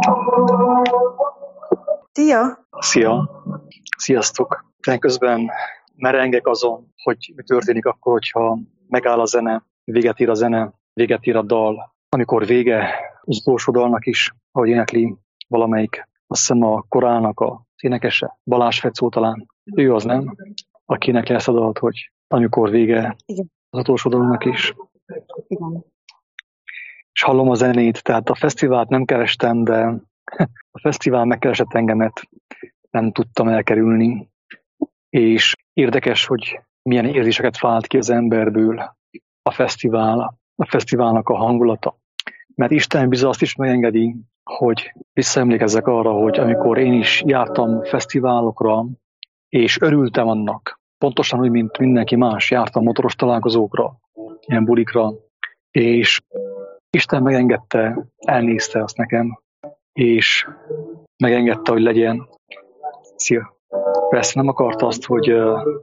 Szia! Szia! Sziasztok! Én közben merengek azon, hogy mi történik akkor, hogyha megáll a zene, véget ír a zene, véget ír a dal. Amikor vége az utolsó dalnak is, ahogy énekli valamelyik, azt hiszem a korának az énekese, Balázs Fecó talán. Ő az, nem? Akinek lesz a dalt, hogy amikor vége Igen. az utolsó dalnak is. Igen. És hallom a zenét, tehát a fesztivált nem kerestem, de a fesztivál megkeresett engemet, nem tudtam elkerülni. És érdekes, hogy milyen érzéseket vált ki az emberből a fesztiválnak a hangulata. Mert Isten bizony azt is megengedi, hogy visszaemlékezzek arra, hogy amikor én is jártam fesztiválokra, és örültem annak, pontosan úgy, mint mindenki más, jártam motoros találkozókra, ilyen bulikra, és Isten megengedte, elnézte azt nekem, és megengedte, hogy legyen. Szia! Persze nem akarta azt, hogy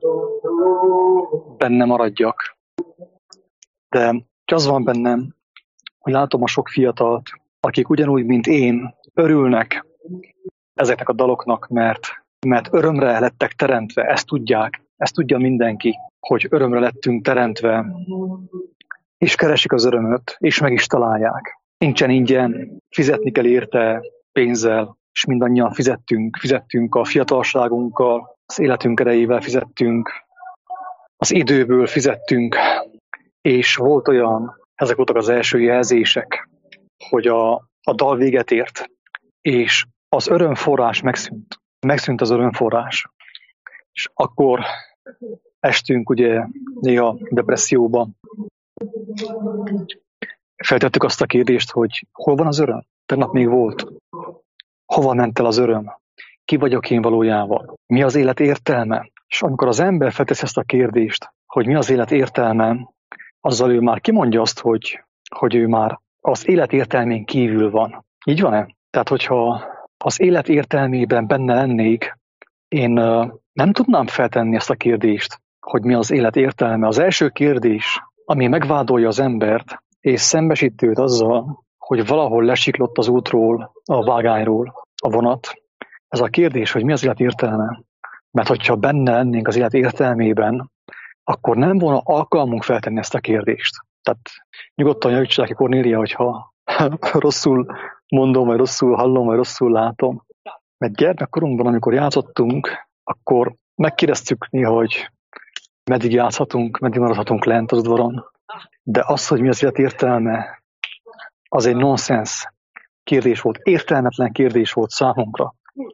benne maradjak, de az van bennem, hogy látom a sok fiatalt, akik ugyanúgy, mint én, örülnek ezeknek a daloknak, mert örömre lettek teremtve, ezt tudják, ezt tudja mindenki, hogy örömre lettünk teremtve, és keresik az örömöt, és meg is találják. Nincsen ingyen, fizetni kell érte pénzzel, és mindannyian fizettünk a fiatalságunkkal, az életünk erejével fizettünk, az időből fizettünk, és volt olyan, ezek voltak az első jelzések, hogy a dal véget ért, és az örömforrás megszűnt. Megszűnt az örömforrás. És akkor estünk ugye néha depresszióba. Feltettük azt a kérdést, hogy hol van az öröm? Tegnap még volt. Hova ment el az öröm? Ki vagyok én valójában? Mi az élet értelme? És amikor az ember felteszi ezt a kérdést, hogy mi az élet értelme, azzal ő már kimondja azt, hogy ő már az élet értelmén kívül van. Így van-e? Tehát, hogyha az élet értelmében benne lennék, én nem tudnám feltenni ezt a kérdést, hogy mi az élet értelme. Az első kérdés, ami megvádolja az embert, és szembesít őt azzal, hogy valahol lesiklott az útról, a vágányról a vonat. Ez a kérdés, hogy mi az élet értelme. Mert hogyha benne lennénk az élet értelmében, akkor nem volna alkalmunk feltenni ezt a kérdést. Tehát nyugodtan javítsanak ki, Kornélia, hogyha rosszul mondom, vagy rosszul hallom, vagy rosszul látom. Mert gyermekkorunkban, amikor játszottunk, akkor megkérdeztük néha, hogy meddig játszhatunk, meddig maradhatunk lent az udvaron. De az, hogy mi az élet értelme, az egy nonsens kérdés volt, értelmetlen kérdés volt számunkra.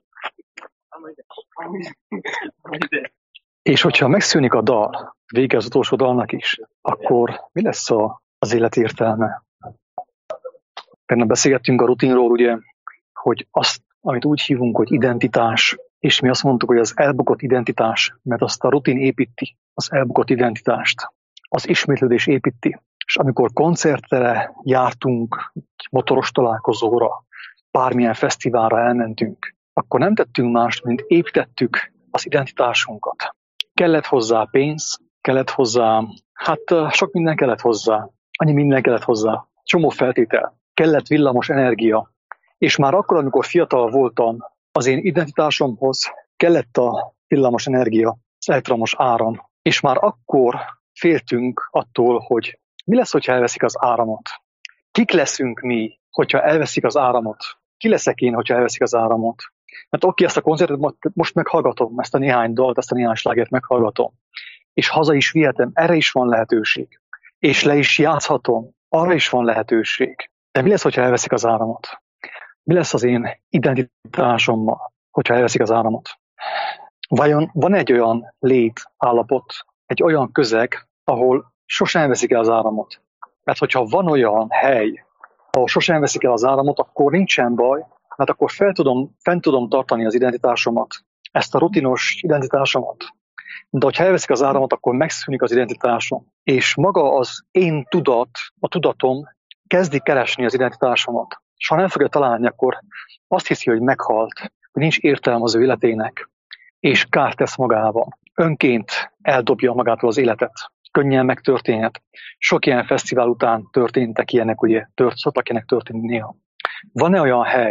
És hogyha megszűnik a dal, vége az utolsó dalnak is, akkor mi lesz az élet értelme? Például beszélgettünk a rutinról, ugye, hogy azt, amit úgy hívunk, hogy identitás, és mi azt mondtuk, hogy az elbukott identitás, mert azt a rutin építi, az elbukott identitást, az ismétlődés építi. És amikor koncertre jártunk, motoros találkozóra, bármilyen fesztiválra elmentünk, akkor nem tettünk mást, mint építettük az identitásunkat. Kellett hozzá pénz, kellett hozzá, sok minden kellett hozzá, annyi minden kellett hozzá, csomó feltétel, kellett villamos energia, és már akkor, amikor fiatal voltam, az én identitásomhoz kellett a villamos energia, az elektromos áram, és már akkor féltünk attól, hogy mi lesz, hogyha elveszik az áramot? Kik leszünk mi, hogyha elveszik az áramot? Ki leszek én, hogyha elveszik az áramot? Mert oké, ezt a koncertet most meghallgatom, ezt a néhány dalt, ezt a néhány slágert meghallgatom. És haza is vihetem, erre is van lehetőség. És le is játszhatom, arra is van lehetőség. De mi lesz, hogyha elveszik az áramot? Mi lesz az én identitásommal, hogyha elveszik az áramot? Vajon van egy olyan létállapot, egy olyan közeg, ahol sosem veszik el az áramot? Mert hogyha van olyan hely, ahol sosem veszik el az áramot, akkor nincsen baj, mert akkor fent tudom tartani az identitásomat, ezt a rutinos identitásomat. De ha elveszik az áramot, akkor megszűnik az identitásom. És maga az én a tudatom kezdi keresni az identitásomat. És ha nem fogja találni, akkor azt hiszi, hogy meghalt, hogy nincs értelme az ő életének, és kárt tesz magában. Önként eldobja magától az életet. Könnyen megtörténhet. Sok ilyen fesztivál után történtek ilyenek, ugye, szoktak ilyenek történni néha. Van-e olyan hely,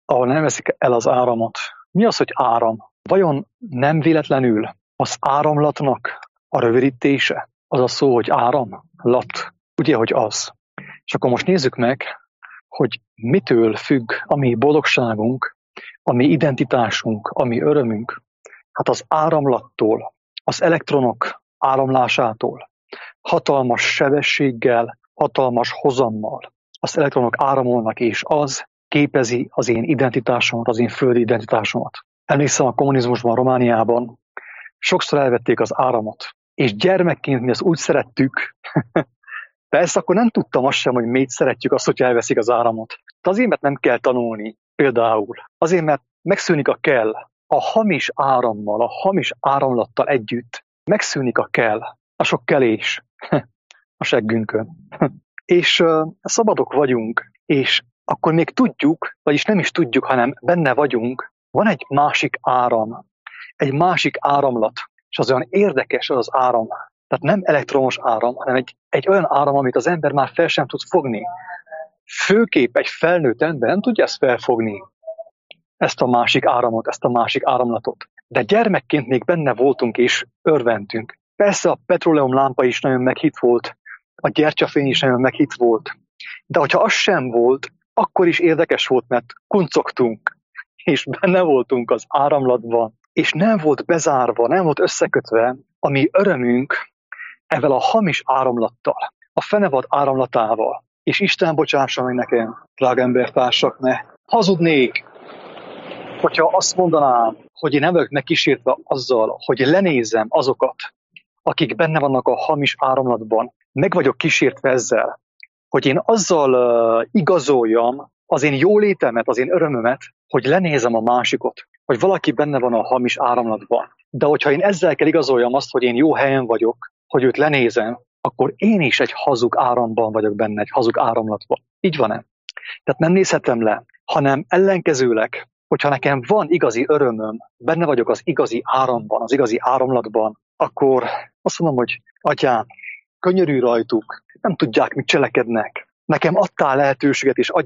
ahol nem veszik el az áramot. Mi az, hogy áram? Vajon nem véletlenül az áramlatnak a rövidítése? Az a szó, hogy áramlat. Ugye, hogy az. És akkor most nézzük meg, hogy mitől függ a mi boldogságunk, a mi identitásunk, a mi örömünk. Hát az áramlattól, az elektronok áramlásától, hatalmas sebességgel, hatalmas hozammal. Az elektronok áramolnak, és az képezi az én identitásomat, az én földi identitásomat. Emlékszem, a kommunizmusban, Romániában sokszor elvették az áramot, és gyermekként mi ezt úgy szerettük, persze akkor nem tudtam azt sem, hogy miért szeretjük azt, hogy elveszik az áramot. De azért, mert nem kell tanulni, például. Azért, mert megszűnik a kell. A hamis árammal, a hamis áramlattal együtt megszűnik a kell. A sok kelés a seggünkön. És szabadok vagyunk, és akkor még tudjuk, vagyis nem is tudjuk, hanem benne vagyunk, van egy másik áram, egy másik áramlat, és az olyan érdekes az áram. Tehát nem elektromos áram, hanem egy olyan áram, amit az ember már fel sem tud fogni. Főképp egy felnőtt ember nem tudja ezt felfogni, ezt a másik áramot, ezt a másik áramlatot. De gyermekként még benne voltunk és örventünk. Persze a petróleumlámpa is nagyon meghitt volt, a gyertyafény is nagyon meghitt volt. De hogyha az sem volt, akkor is érdekes volt, mert kuncogtunk, és benne voltunk az áramlatban, és nem volt bezárva, nem volt összekötve a mi örömünk ezzel a hamis áramlattal, a fenevad áramlatával. És Isten bocsássa meg nekem, drága embertársak, ne hazudnék, hogyha azt mondanám, hogy én nem vagyok megkísértve azzal, hogy lenézem azokat, akik benne vannak a hamis áramlatban, meg vagyok kísértve ezzel, hogy én azzal igazoljam az én jólétemet, az én örömömet, hogy lenézem a másikot, hogy valaki benne van a hamis áramlatban. De hogyha én ezzel kell igazoljam azt, hogy én jó helyen vagyok, hogy őt lenézem, akkor én is egy hazug áramban vagyok benne, egy hazug áramlatban. Így van-e? Tehát nem nézhetem le, hanem ellenkezőleg, hogyha nekem van igazi örömöm, benne vagyok az igazi áramban, az igazi áramlatban, akkor azt mondom, hogy Atyám, könyörülj rajtuk, nem tudják, mit cselekednek. Nekem adtál lehetőséget és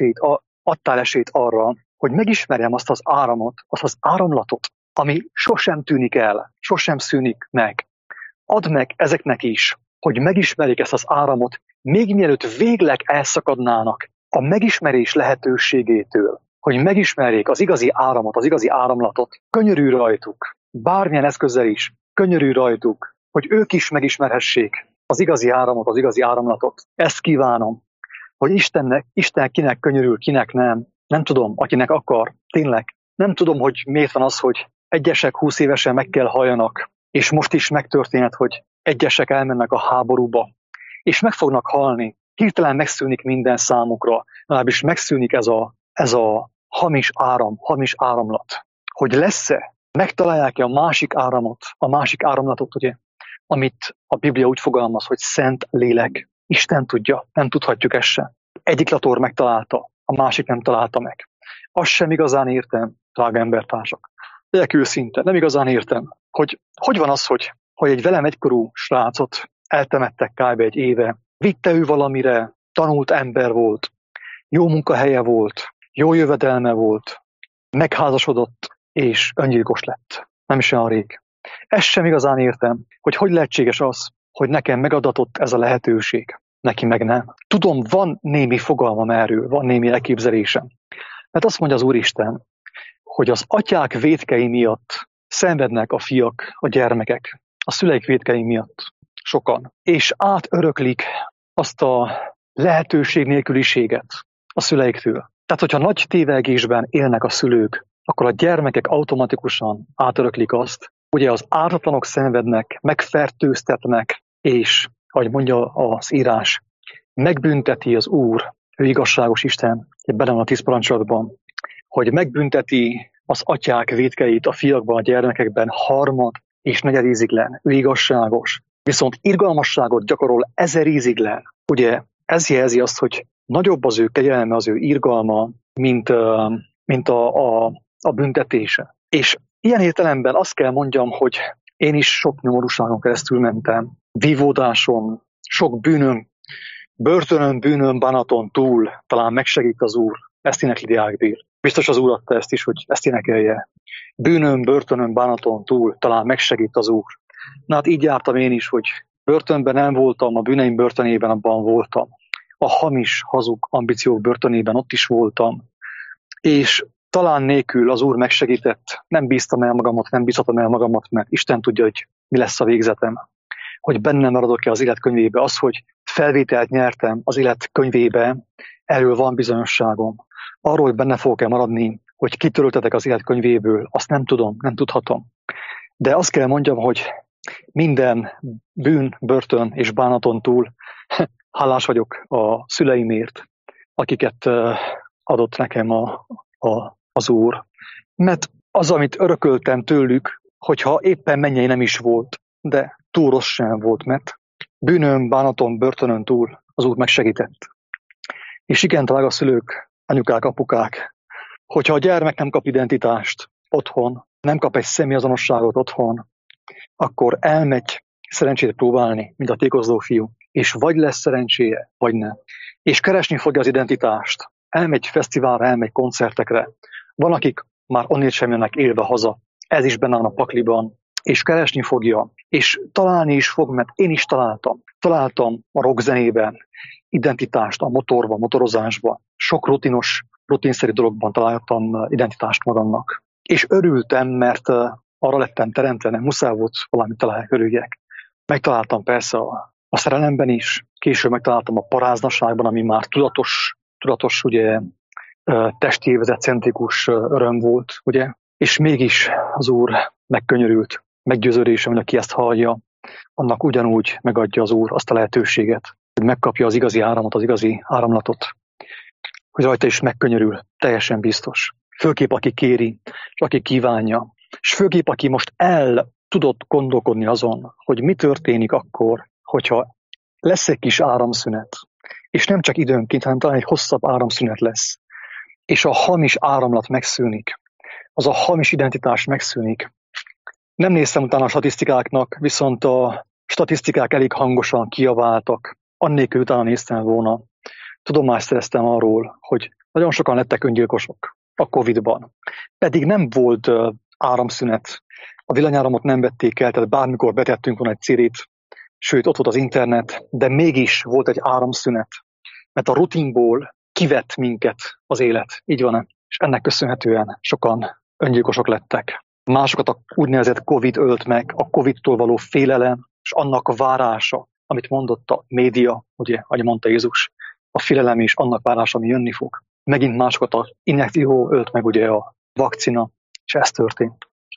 adtál esélyt arra, hogy megismerjem azt az áramot, azt az áramlatot, ami sosem tűnik el, sosem szűnik meg. Add meg ezeknek is, hogy megismerjék ezt az áramot, még mielőtt végleg elszakadnának a megismerés lehetőségétől, hogy megismerjék az igazi áramot, az igazi áramlatot. Könyörülj rajtuk, bármilyen eszközzel is, könyörülj rajtuk, hogy ők is megismerhessék az igazi áramot, az igazi áramlatot. Ezt kívánom, hogy Isten kinek könyörül, kinek nem. Nem tudom, akinek akar, tényleg. Nem tudom, hogy miért van az, hogy egyesek 20 évesen meg kell halljanak, és most is megtörténhet, hogy egyesek elmennek a háborúba, és meg fognak halni. Hirtelen megszűnik minden számukra, legalábbis megszűnik ez a hamis áram, hamis áramlat. Hogy lesz-e, megtalálják-e a másik áramlatot, ugye, amit a Biblia úgy fogalmaz, hogy szent lélek. Isten tudja, nem tudhatjuk ezt sem. Egyik lator megtalálta, a másik nem találta meg. Azt sem igazán értem, drága embertársak. Legyek őszinte, nem igazán értem, hogy van az, hogy egy velem egykorú srácot eltemettek kb. Egy éve, vitte ő valamire, tanult ember volt, jó munkahelye volt, jó jövedelme volt, megházasodott és öngyilkos lett. Nem is olyan rég. Ezt sem igazán értem, hogy lehetséges az, hogy nekem megadatott ez a lehetőség, neki meg nem. Tudom, van némi fogalmam erről, van némi elképzelésem. Mert azt mondja az Úristen, hogy az atyák vétkei miatt szenvednek a fiak, a gyermekek, a szüleik vétkei miatt sokan, és átöröklik azt a lehetőség nélküliséget a szüleiktől. Tehát, hogyha nagy tévegésben élnek a szülők, akkor a gyermekek automatikusan átöröklik azt, ugye az ártatlanok szenvednek, megfertőztetnek, és, ahogy mondja az írás, megbünteti az Úr, ő igazságos Isten, benne van a 10 parancsolatban, hogy megbünteti az atyák vétkeit a fiakban, a gyermekekben harmad és negyed íziglen. Ő igazságos. Viszont irgalmasságot gyakorol 1000 íziglen. Ugye ez jelzi azt, hogy nagyobb az ő kegyelme, az ő irgalma, mint a büntetése. És ilyen értelemben azt kell mondjam, hogy én is sok nyomorúságon keresztül mentem, vívódáson, sok bűnön, börtönön, bűnön, bánaton túl talán megsegít az Úr. Ezt énekli Diák Bér. Biztos az Úr adta ezt is, hogy ezt énekelje. Bűnön, börtönön, bánaton túl talán megsegít az Úr. Na hát így jártam én is, hogy börtönben nem voltam, a bűneim börtönében abban voltam. A hamis, hazug ambíciók börtönében ott is voltam. És talán nélkül az Úr megsegített, nem bíztam el magamat, nem bízhatom el magamat, mert Isten tudja, hogy mi lesz a végzetem. Hogy bennem maradok-e az életkönyvébe. Az, hogy felvételt nyertem az életkönyvébe, erről van bizonyosságom. Arról, hogy benne fogok-e maradni, hogy kitöröltetek az életkönyvéből, azt nem tudom, nem tudhatom. De azt kell mondjam, hogy minden bűn, börtön és bánaton túl hálás vagyok a szüleimért, akiket adott nekem az Úr. Mert az, amit örököltem tőlük, hogyha éppen mennyei nem is volt, de túl rossz sem volt, mert bűnön, bánaton, börtönön túl az Úr megsegített. És igen, drága szülők, anyukák, apukák, hogyha a gyermek nem kap identitást otthon, nem kap egy személyazonosságot otthon, akkor elmegy szerencsét próbálni, mint a tékozló fiú, és vagy lesz szerencséje, vagy nem. És keresni fogja az identitást. Elmegy fesztiválra, elmegy koncertekre. Van, akik már onnét sem jönnek élve haza. Ez is benne van a pakliban. És keresni fogja. És találni is fog, mert én is találtam. Találtam a rockzenében identitást, a motorban, motorozásban. Sok rutinszerű dologban találtam identitást magamnak. És örültem, mert arra lettem teremtve, nem muszáj volt valamit találni, örüljek. Megtaláltam persze a szerelemben is, később megtaláltam a paráznaságban, ami már tudatos ugye, testévezet centrikus öröm volt, ugye? És mégis az Úr megkönyörült, meggyőződésem, hogy aki ezt hallja, annak ugyanúgy megadja az Úr azt a lehetőséget, hogy megkapja az igazi áramot, az igazi áramlatot, hogy rajta is megkönyörül, teljesen biztos. Főképp aki kéri, és aki kívánja, és főképp aki most el tudott gondolkodni azon, hogy mi történik akkor, hogyha lesz egy kis áramszünet, és nem csak időnként, hanem talán egy hosszabb áramszünet lesz, és a hamis áramlat megszűnik, az a hamis identitás megszűnik. Nem néztem utána a statisztikáknak, viszont a statisztikák elég hangosan kiabáltak, annélkül utána néztem volna. Tudomást szereztem arról, hogy nagyon sokan lettek öngyilkosok a Covid-ban. Pedig nem volt áramszünet, a villanyáramot nem vették el, tehát bármikor betettünk volna egy cirit, sőt ott volt az internet, de mégis volt egy áramszünet, mert a rutinból kivett minket az élet, így van-e? És ennek köszönhetően sokan öngyilkosok lettek. Másokat a úgynevezett Covid ölt meg, a Covid-tól való félelem, és annak a várása, amit mondott a média, ugye, ahogy mondta Jézus, a félelem és annak várása, ami jönni fog. Megint másokat a injekció ölt meg, ugye a vakcina, és ez történt.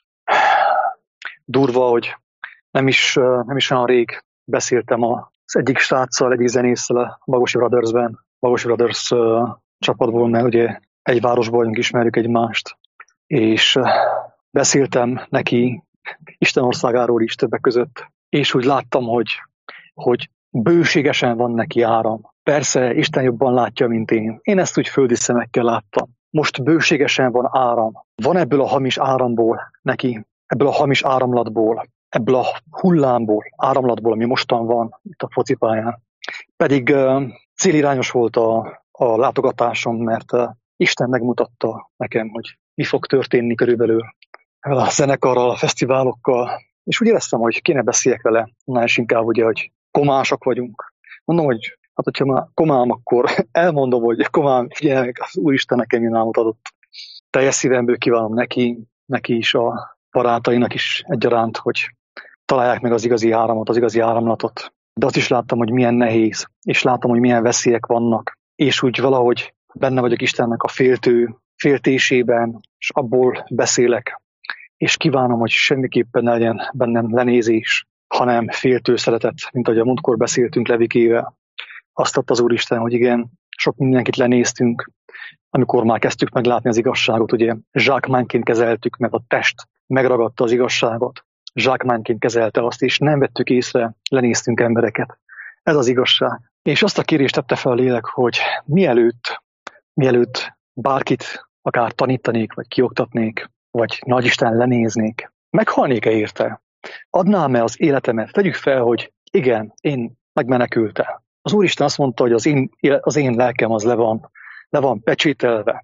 Durva, hogy nem is olyan rég beszéltem az egyik sráccal, egyik zenésszel a Bagosi Brothersben, Bagosi Brothers csapatból, mert ugye egy városban vagyunk, ismerjük egymást, és beszéltem neki Isten országáról is többek között, és úgy láttam, hogy bőségesen van neki áram. Persze, Isten jobban látja, mint én. Én ezt úgy földi szemekkel láttam. Most bőségesen van áram. Van ebből a hamis áramból neki, ebből a hamis áramlatból, ebből a hullámból, áramlatból, ami mostan van itt a focipályán. Pedig célirányos volt a látogatásom, mert Isten megmutatta nekem, hogy mi fog történni körülbelül a zenekarral, a fesztiválokkal, és úgy éreztem, hogy kéne beszéljek vele, annál is inkább ugye, hogy komásak vagyunk. Mondom, hogy hát, hogyha már komám, akkor elmondom, hogy komám, figyelj, az Úristen nekem ilyen álmot adott. Teljes szívemből kívánom neki is, a barátainak is egyaránt, hogy találják meg az igazi áramot, az igazi áramlatot. De azt is láttam, hogy milyen nehéz, és láttam, hogy milyen veszélyek vannak, és úgy valahogy benne vagyok Istennek a féltésében, és abból beszélek, és kívánom, hogy semmiképpen ne legyen bennem lenézés, hanem féltő szeretet, mint ahogy a múltkor beszéltünk Levikével. Azt adta az Úristen, hogy igen, sok mindenkit lenéztünk, amikor már kezdtük meglátni az igazságot, ugye zsákmányként kezeltük, mert a test megragadta az igazságot, zsákmányként kezelte azt, és nem vettük észre, lenéztünk embereket. Ez az igazság. És azt a kérést tette fel a lélek, hogy mielőtt bárkit akár tanítanék, vagy kioktatnék, vagy nagyisten lenéznék, meghalnék-e érte? Adnám-e az életemet? Tegyük fel, hogy igen, én megmenekültem. Az Úristen azt mondta, hogy az én lelkem az le van pecsételve,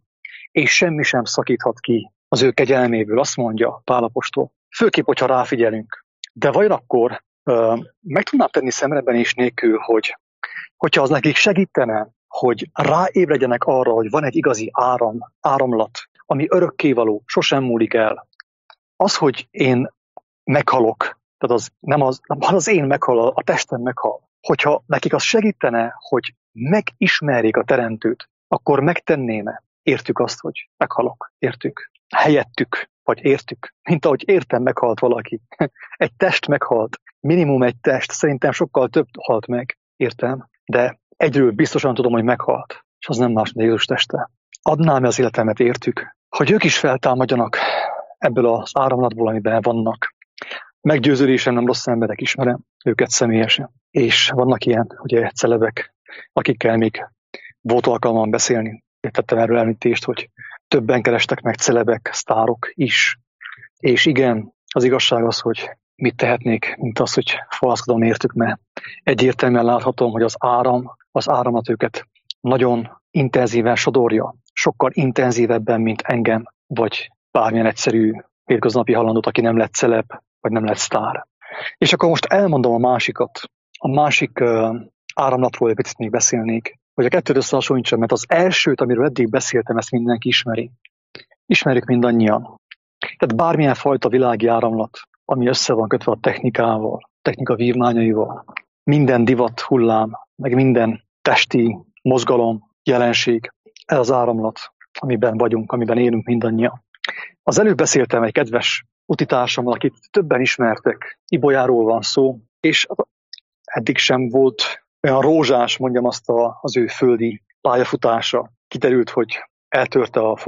és semmi sem szakíthat ki az ő kegyelméből, azt mondja Pál apostol. Főképp, hogyha ráfigyelünk. De vajon akkor meg tudnám tenni szemrebenés nélkül, hogyha az nekik segítene, hogy ráébredjenek arra, hogy van egy igazi áramlat, ami örökkévaló, sosem múlik el. Az, hogy én meghalok, tehát az nem az én meghal, a testem meghal. Hogyha nekik az segítene, hogy megismerjék a Teremtőt, akkor megtenném-e? Értük azt, hogy meghalok. Értük. Helyettük, vagy értük. Mint ahogy értem, meghalt valaki. Egy test meghalt. Minimum egy test. Szerintem sokkal több halt meg. Értem. De egyről biztosan tudom, hogy meghalt. És az nem más, mint Jézus teste. Adnám az életemet, értük, hogy ők is feltámadjanak ebből az áramlatból, amiben vannak. Meggyőződésem, nem rossz emberek, ismerem őket személyesen. És vannak ilyen, ugye, celebek, akikkel még volt alkalmam beszélni. Tettem erről említést, hogy többen kerestek meg celebek, sztárok is. És igen, az igazság az, hogy mit tehetnék, mint az, hogy fohászkodom értük, mert egyértelműen láthatom, hogy az áramlat őket nagyon intenzíven sodorja, sokkal intenzívebben, mint engem, vagy bármilyen egyszerű hétköznapi halandót, aki nem lett celeb, vagy nem lett sztár. És akkor most elmondom a másikat. A másik áramlatról picit még beszélnék, hogy a kettőt összehasonlítsam, mert az elsőt, amiről eddig beszéltem, ezt mindenki ismeri. Ismerjük mindannyian. Tehát bármilyen fajta világi áramlat, ami össze van kötve a technikával, technika vívmányaival, minden divat hullám, meg minden testi mozgalom, jelenség, ez az áramlat, amiben vagyunk, amiben élünk mindannyian. Az előbb beszéltem egy kedves utitársammal, akit többen ismertek, Ibolyáról van szó, és eddig sem volt olyan rózsás, mondjam azt, az ő földi pályafutása. Kiderült, hogy eltörte a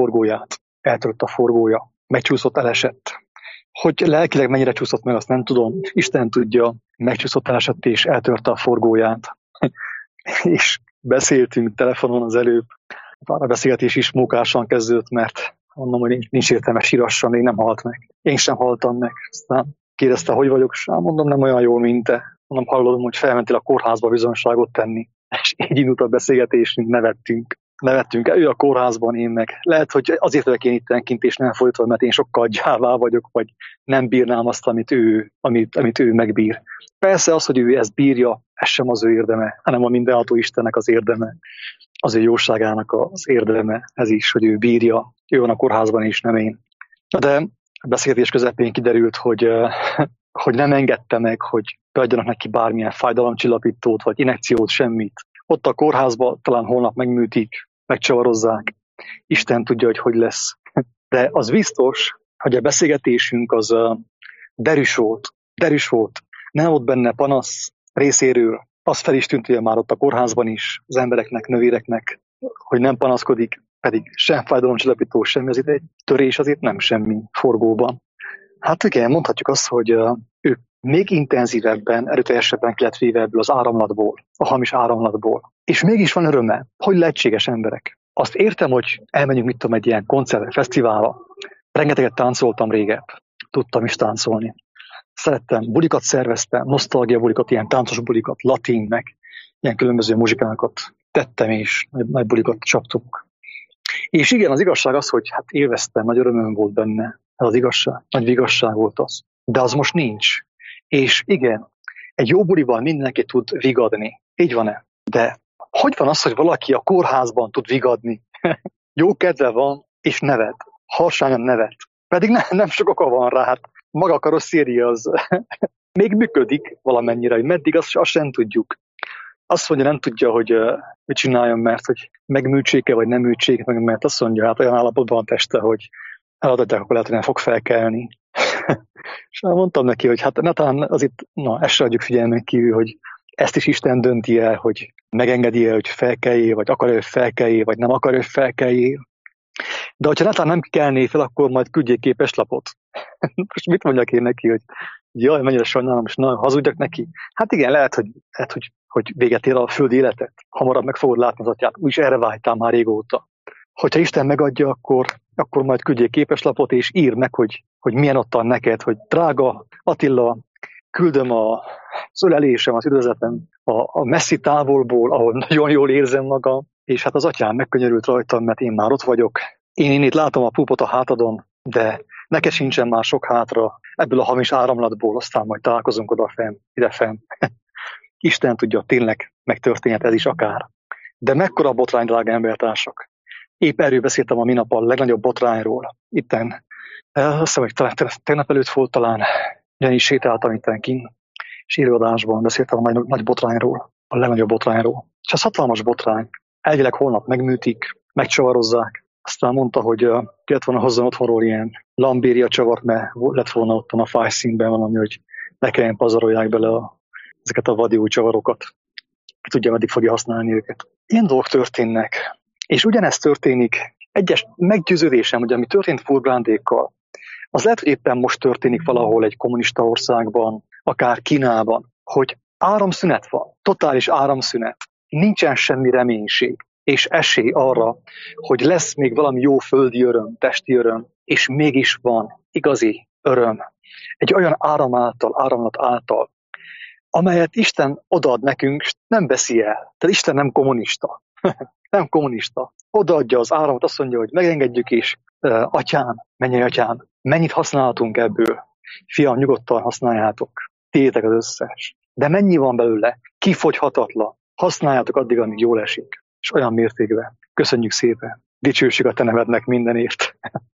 forgója, megcsúszott, elesett. Hogy lelkileg mennyire csúszott meg, azt nem tudom. Isten tudja, megcsúszott, elesett és eltörte a forgóját. És beszéltünk telefonon az előbb. A beszélgetés is mókásan kezdődött, mert mondom, hogy nincs értelme sírassa, még nem halt meg. Én sem haltam meg. Aztán kérdezte, hogy vagyok, és mondom, nem olyan jól, mint te. Mondom, hallom, hogy felmentél a kórházba bizonyságot tenni. És így indult a beszélgetésünk, nevettünk. Ő a kórházban, én meg. Lehet, hogy azért vagyok én ittenkint, és nem fordítva, mert én sokkal gyává vagyok, vagy nem bírnám azt, amit ő megbír. Persze az, hogy ő ezt bírja, ez sem az ő érdeme, hanem a mindenható Istennek az érdeme, az ő jóságának az érdeme, ez is, hogy ő bírja, ő van a kórházban és nem én. De a beszélgetés közepén kiderült, hogy nem engedte meg, hogy beadjanak neki bármilyen fájdalomcsillapítót, vagy injekciót, semmit. Ott a kórházban talán holnap megműtik, megcsavarozzák. Isten tudja, hogy lesz. De az biztos, hogy a beszélgetésünk az derűs volt. Nem volt benne panasz részéről. Az fel is tűnt, hogy már ott a kórházban is, az embereknek, nővéreknek, hogy nem panaszkodik, pedig sem fájdalomcsillapító, semmi, azért egy törés azért nem semmi forgóban. Hát igen, mondhatjuk azt, hogy ő még intenzívebben, erőteljesebben ki lett véve ebből az áramlatból, a hamis áramlatból. És mégis van öröme, hogy lehetséges emberek. Azt értem, hogy elmenjünk, mit tudom, egy ilyen koncertre, fesztiválra. Rengeteget táncoltam régebb, tudtam is táncolni. Szerettem, bulikat szerveztem, nosztalgia bulikat, ilyen táncos bulikat, latin, meg ilyen különböző muzsikákat tettem, és nagy bulikat csaptunk. És igen, az igazság az, hogy hát élveztem, nagy örömöm volt benne, ez az igazság, nagy vigasság volt az. De az most nincs. És igen, egy jó buliban mindenki tud vigadni. Így van-e? De hogy van az, hogy valaki a kórházban tud vigadni? Jó kedve van, és nevet. Harsányan nevet. Pedig nem sok oka van rá, hát maga a karosszéria az még működik valamennyire, hogy meddig, azt sem tudjuk. Azt mondja, nem tudja, hogy mit csináljon, mert hogy megműtsék-e, vagy nem műtsék meg, mert azt mondja, hát olyan állapotban a teste, hogy eladhatják, akkor lehet, hogy nem fog felkelni. És mondtam neki, hogy hát talán az itt, ezt se adjuk figyelmen kívül, hogy ezt is Isten dönti el, hogy megengedi-e, hogy felkeljé, vagy akar-e, hogy felkeljé, vagy nem akar-e, hogy felkeljé. De hogyha netán nem kelné fel, akkor majd küldjék képeslapot. Most mit mondjak én neki, hogy jaj, mennyire sajnálom, és hazudjak neki? Hát igen, lehet, hogy véget ér a földi életet. Hamarabb meg fogod látni az atyát. Úgyis erre vágytál már régóta. Hogyha Isten megadja, akkor majd küldjék képeslapot, és ír meg, hogy milyen ottan neked, hogy drága Attila, küldöm az ölelésem, az üdvözletem a messzi távolból, ahol nagyon jól érzem magam, és hát az atyám megkönyörült rajtam, mert én már ott vagyok, Én itt látom a púpot a hátadon, de neked sincsen már sok hátra ebből a hamis áramlatból, aztán majd találkozunk odafenn, idefenn. Isten tudja, tényleg megtörténhet ez is akár. De mekkora botrány, drága embertársak. Épp erről beszéltem a minap a legnagyobb botrányról. Itten, azt hiszem, hogy tegnap előtt volt talán, ugyanis sétáltam itten kint, és előadásban beszéltem a nagy botrányról, a legnagyobb botrányról. És ez hatalmas botrány. Elvileg holnap megműtik, megcsavarozzák. Aztán mondta, hogy kellett volna hozzon otthonról ilyen lambéria csavart, mert lett volna otthon a fájszínben valami, hogy ne kelljen pazarolják bele ezeket a vadi új csavarokat. Ki tudja, meddig fogja használni őket. Ilyen dolgok történnek. És ugyanezt történik, egyes meggyőződésem, hogy ami történt Fulbrándékkal, az lehet, hogy éppen most történik valahol egy kommunista országban, akár Kínában, hogy áramszünet van, totális áramszünet, nincsen semmi reménység, és esély arra, hogy lesz még valami jó földi öröm, testi öröm, és mégis van igazi öröm. Egy olyan áramlat által, amelyet Isten odaad nekünk, és nem veszi el. Tehát Isten nem kommunista. Nem kommunista. Odaadja az áramot, azt mondja, hogy megengedjük is. Atyám, mennyei atyám, mennyit használhatunk ebből? Fiam, nyugodtan használjátok. Tiétek az összes. De mennyi van belőle? Kifogyhatatlan. Használjátok addig, amíg jól esik. És olyan mértékben. Köszönjük szépen. Dicsőség a te nevednek mindenért.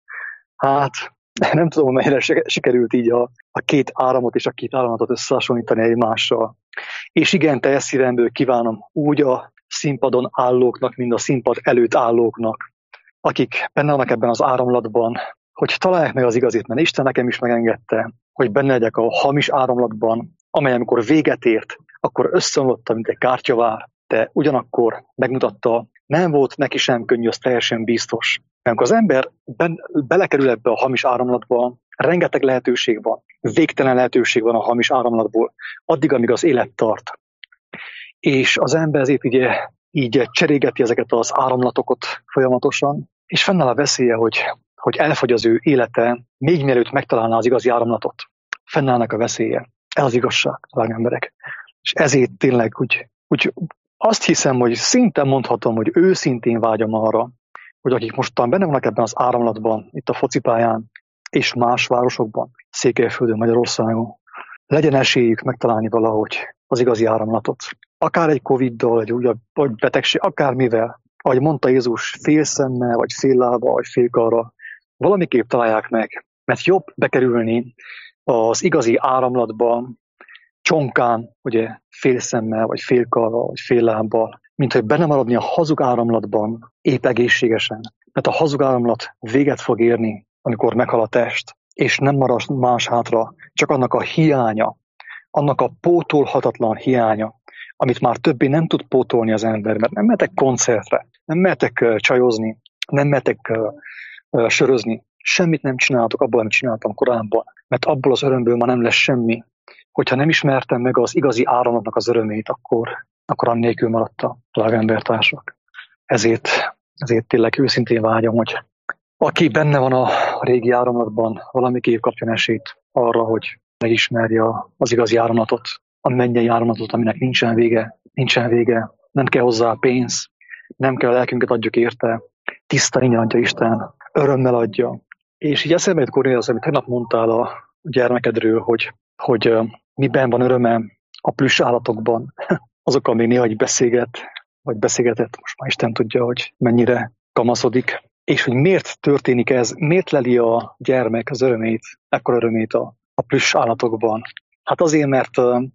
Hát, nem tudom, mennyire sikerült így a két áramot és a két áramlatot összehasonlítani egymással. És igen, teljes szívemből kívánom úgy a színpadon állóknak, mint a színpad előtt állóknak, akik benne vannak ebben az áramlatban, hogy találják meg az igazit, mert Isten nekem is megengedte, hogy benne legyek a hamis áramlatban, amely amikor véget ért, akkor összeomlotta, mint egy kártyavár, de ugyanakkor megmutatta, nem volt neki sem könnyű, az teljesen biztos. Mert amikor az ember belekerül ebbe a hamis áramlatba, rengeteg lehetőség van, végtelen lehetőség van a hamis áramlatból, addig, amíg az élet tart. És az ember ezért így cserégeti ezeket az áramlatokat folyamatosan, és fennáll a veszélye, hogy elfogy az ő élete, még mielőtt megtalálná az igazi áramlatot. Fennállnak a veszélye. Ez az igazság, drága emberek. És ezért tényleg úgy azt hiszem, hogy szinte mondhatom, hogy őszintén vágyom arra, hogy akik mostan benne vannak ebben az áramlatban, itt a focipályán, és más városokban, Székelyföldön, Magyarországon, legyen esélyük megtalálni valahogy az igazi áramlatot. Akár egy Covid-dal, egy újabb vagy betegség, akármivel, ahogy mondta Jézus, fél szemmel, vagy fél lába, vagy fél karra, valamiképp találják meg, mert jobb bekerülni az igazi áramlatba, csonkán, ugye fél szemmel, vagy fél karra, vagy fél lábbal, mint hogy benne maradni a hazug áramlatban épp egészségesen. Mert a hazug áramlat véget fog érni, amikor meghal a test, és nem marad más hátra, csak annak a hiánya, annak a pótolhatatlan hiánya, amit már többé nem tud pótolni az ember, mert nem mehetek koncertre, nem mehetek csajozni, nem mehetek sörözni, semmit nem csináltok abból, amit csináltam korábban, mert abból az örömből már nem lesz semmi. Hogyha nem ismertem meg az igazi áramlatnak az örömét, akkor annélkül maradtam, drága embertársak. Ezért tényleg őszintén vágyom, hogy aki benne van a régi áramlatban, valamiképp kapjon esélyt arra, hogy megismerje az igazi áramlatot, a mennyei áramlatot, aminek nincsen vége, nem kell hozzá pénz, nem kell a lelkünket adjuk érte, tiszta ingyen adja Isten, örömmel adja. És így eszembe jut, Kornél, amit tegnap mondtál a gyermekedről, hogy miben van örömem a plüss állatokban, azokkal még néha beszélgetett, most már Isten tudja, hogy mennyire kamaszodik, és hogy miért történik ez, miért leli a gyermek az örömét, ekkora örömét a plüss állatokban. Hát azért, mert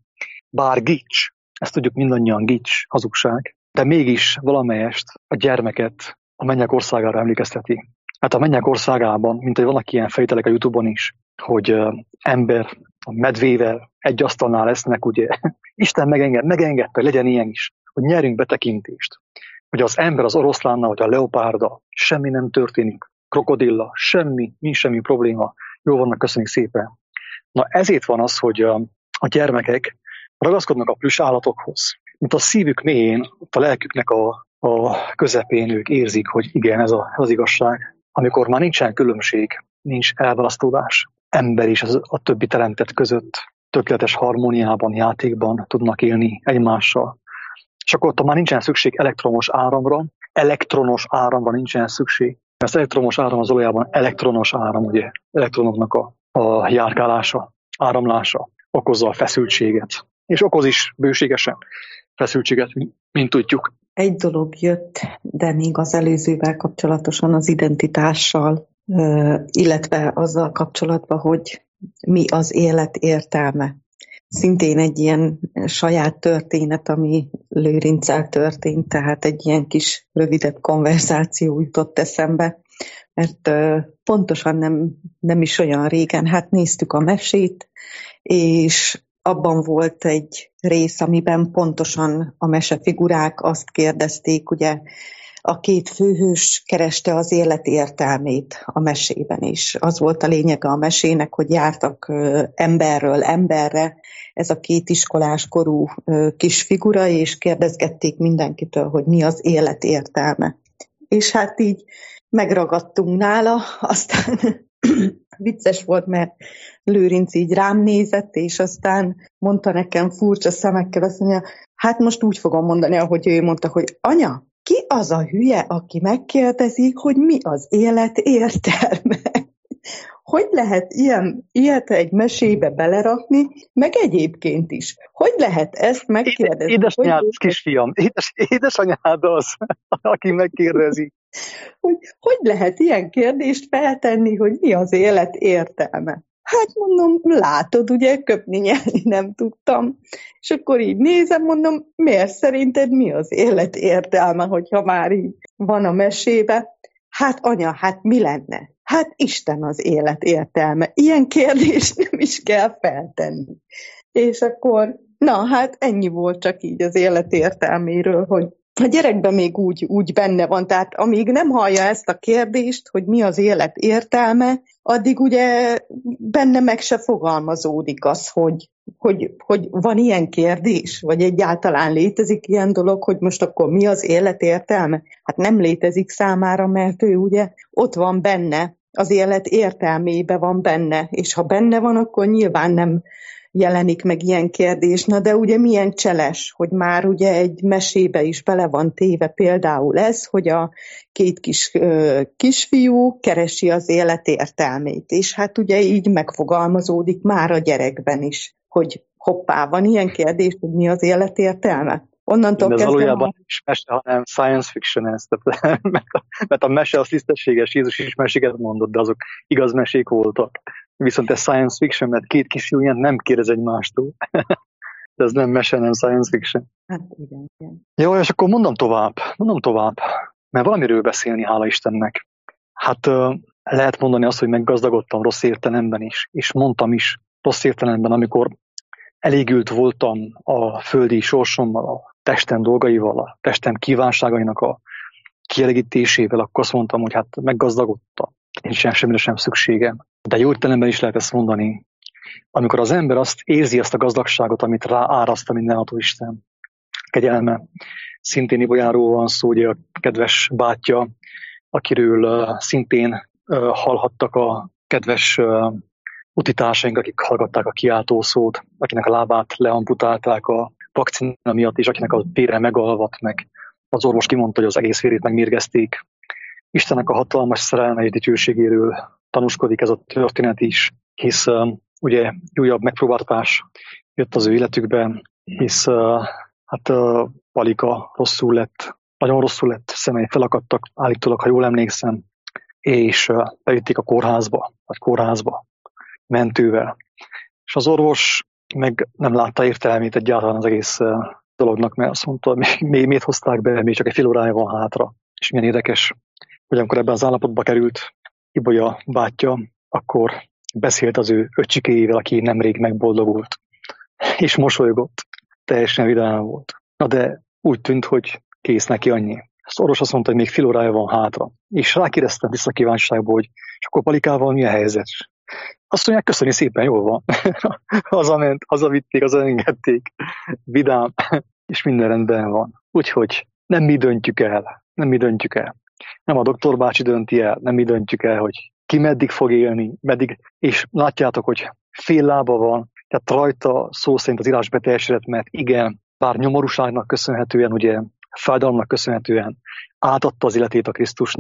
bár gics, ezt tudjuk mindannyian, gics, hazugság, de mégis valamelyest a gyermeket a mennyek országára emlékezteti. Hát a mennyek országában, mint hogy vannak ilyen fejtelek a YouTube-on is, hogy ember a medvével egy asztalnál lesznek, ugye. Isten megengedte, hogy legyen ilyen is, hogy nyerjünk betekintést. Hogy az ember az oroszlánnal, vagy a leopárda, semmi nem történik, krokodilla, nincs semmi probléma, jól vannak, köszönjük szépen. Na ezért van az, hogy a gyermekek ragaszkodnak a plüss állatokhoz. Mint a szívük mélyén, a lelküknek a közepén ők érzik, hogy igen, ez az igazság. Amikor már nincsen különbség, nincs elválasztódás, ember és a többi teremtett között tökéletes harmóniában, játékban tudnak élni egymással. És akkor ott már nincsen szükség elektronos áramra nincsen szükség. Mert az elektromos áram az valójában elektronos áram, ugye, elektronoknak a járkálása, áramlása okozza a feszültséget. És okoz is bőségesen feszültséget, mint tudjuk. Egy dolog jött, de még az előzővel kapcsolatosan az identitással, illetve azzal kapcsolatban, hogy mi az élet értelme. Szintén egy ilyen saját történet, ami Lőrinccel történt, tehát egy ilyen kis rövidebb konverzáció jutott eszembe, mert pontosan nem is olyan régen, hát néztük a mesét, és abban volt egy rész, amiben pontosan a mesefigurák azt kérdezték, ugye a két főhős kereste az élet értelmét a mesében is. Az volt a lényege a mesének, hogy jártak emberről emberre ez a két iskolás korú kis figura, és kérdezgették mindenkitől, hogy mi az élet értelme. És hát így megragadtunk nála, aztán vicces volt, mert Lőrinc így rám nézett, és aztán mondta nekem furcsa szemekkel, azt mondja, hát most úgy fogom mondani, ahogy ő mondta, hogy anya, ki az a hülye, aki megkérdezik, hogy mi az élet értelme? Hogy lehet ilyet egy mesébe belerakni, meg egyébként is? Hogy lehet ezt megkérdezni? Édesanyád, kisfiam, édesanyád az, aki megkérdezi. Hogy lehet ilyen kérdést feltenni, hogy mi az élet értelme? Hát mondom, látod, ugye, köpni, nyelni nem tudtam. És akkor így nézem, mondom, miért szerinted mi az élet értelme, hogyha már így van a mesébe? Hát anya, hát mi lenne? Hát Isten az élet értelme. Ilyen kérdést nem is kell feltenni. És akkor, na hát ennyi volt csak így az élet értelméről, hogy a gyerekben még úgy benne van, tehát amíg nem hallja ezt a kérdést, hogy mi az élet értelme, addig ugye benne meg se fogalmazódik az, hogy van ilyen kérdés, vagy egyáltalán létezik ilyen dolog, hogy most akkor mi az élet értelme? Hát nem létezik számára, mert ő ugye ott van benne, az élet értelmébe van benne, és ha benne van, akkor nyilván nem jelenik meg ilyen kérdés. Na de ugye milyen cseles, hogy már ugye egy mesébe is bele van téve például ez, hogy a két kisfiú keresi az élet értelmét, és hát ugye így megfogalmazódik már a gyerekben is, hogy hoppá, van ilyen kérdés, hogy mi az élet értelme? Onnantól ez valójában nem is mese, hanem science fiction ez. Mert a mese az tisztességes, Jézus is meséket mondott, de azok igaz mesék voltak. Viszont ez science fiction, mert két kisfiú ilyen nem kérdez egymástól. De ez nem mese, nem science fiction. Hát igen. Jó, és akkor mondom tovább. Mert valamiről beszélni, hála Istennek. Hát lehet mondani azt, hogy meggazdagodtam rossz értelemben is, és mondtam is rossz értelemben, amikor elégült voltam a földi sorsommal, a testem dolgaival, a testem kívánságainak a kielégítésével, akkor azt mondtam, hogy hát meggazdagodtam. Nincsen semmire sem szükségem. De jó értelemben is lehet ezt mondani. Amikor az ember érzi azt a gazdagságot, amit rááraszt a mindenható Isten kegyelme. Szintén Ibolyáról van szó, ugye a kedves bátyja, akiről szintén hallhattak a kedves utitársaink, akik hallgatták a kiáltószót, akinek a lábát leamputálták a vakcina miatt, és akinek a vére megalvadt meg. Az orvos kimondta, hogy az egész vérét megmérgezték. Istennek a hatalmas szerelme és dicsőségéről tanúskodik ez a történet is, hisz ugye újabb megpróbáltatás jött az ő életükben, hisz Palika rosszul lett, nagyon rosszul lett, szemei felakadtak, állítólag, ha jól emlékszem, és bevitték a kórházba, mentővel. És az orvos meg nem látta értelmét egyáltalán az egész dolognak, mert azt mondta, miért hozták be, még csak egy fél órája van hátra. És milyen érdekes, hogy amikor ebben az állapotba került Ibolya bátyja, akkor beszélt az ő öcsikéjével, aki nemrég megboldogult, és mosolygott, teljesen vidám volt. Na de úgy tűnt, hogy kész neki annyi. Az orvos azt mondta, hogy még fél órája van hátra. És rákérdeztem vissza kíváncsiságból, hogy és akkor Palikával mi a helyzet? Azt mondják, köszönjük szépen, jól van. Hazament, hazavitték, hazaengedték. Vidám, és minden rendben van. Úgyhogy nem mi döntjük el. Nem a doktor bácsi dönti el, nem mi döntjük el, hogy ki meddig fog élni, és látjátok, hogy fél lába van, tehát rajta szó szerint az írás beteljesedett, mert igen, bár nyomorúságnak köszönhetően, ugye, fájdalomnak köszönhetően átadta az életét a Krisztusnak,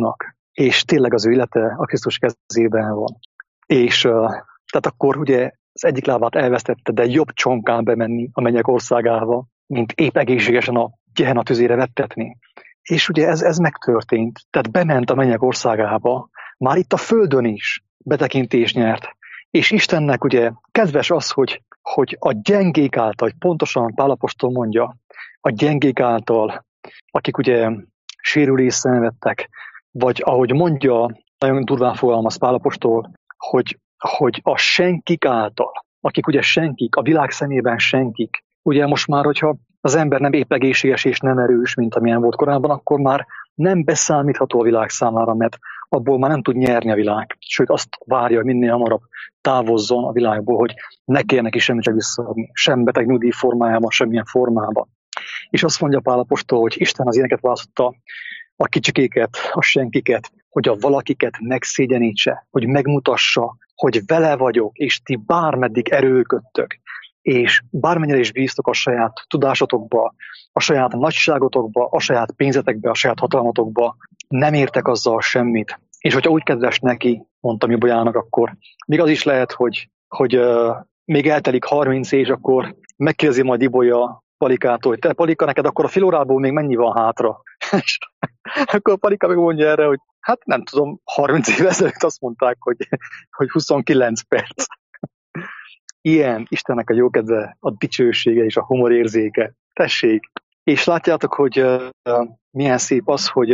és tényleg az ő élete a Krisztus kezében van. És tehát akkor ugye az egyik lábát elvesztette, de jobb csonkán bemenni a mennyek országába, mint épp egészségesen a Gehenna tüzére vettetni. És ugye ez megtörtént, tehát bement a mennyek országába, már itt a földön is betekintést nyert. És Istennek ugye kedves az, hogy a gyengék által, hogy pontosan Pál apostol mondja, a gyengék által, akik ugye sérülést szenvedtek, vagy ahogy mondja, nagyon durván fogalmaz Pál apostol, hogy a senkik által, akik ugye senkik, a világ szemében senkik, ugye most már, hogyha az ember nem épp egészséges és nem erős, mint amilyen volt korábban, akkor már nem beszámítható a világ számára, mert abból már nem tud nyerni a világ. Sőt, azt várja, hogy minél hamarabb távozzon a világból, hogy ne kérjen neki semmit se visszaadni, sem beteg nyugdíj formájában, semmilyen formában. És azt mondja Pál apostol, hogy Isten az ilyeneket választotta, a kicsikéket, a senkiket, hogy a valakiket megszégyenítse, hogy megmutassa, hogy vele vagyok, és ti bármeddig erőlködtök, és bármennyire is bíztok a saját tudásotokba, a saját nagyságotokba, a saját pénzetekbe, a saját hatalmatokba, nem értek azzal semmit. És hogyha úgy kedves neki, mondtam Ibolyának, akkor még az is lehet, hogy még eltelik 30 és akkor megkérdezi majd Ibolya Palikától, hogy te Palika, neked akkor a filórából még mennyi van hátra? És akkor Palika meg mondja erre, hogy hát nem tudom, 30 év ezelőtt azt mondták, hogy 29 perc. Ilyen Istennek a jókedve, a dicsősége és a humorérzéke. Tessék! És látjátok, hogy milyen szép az, hogy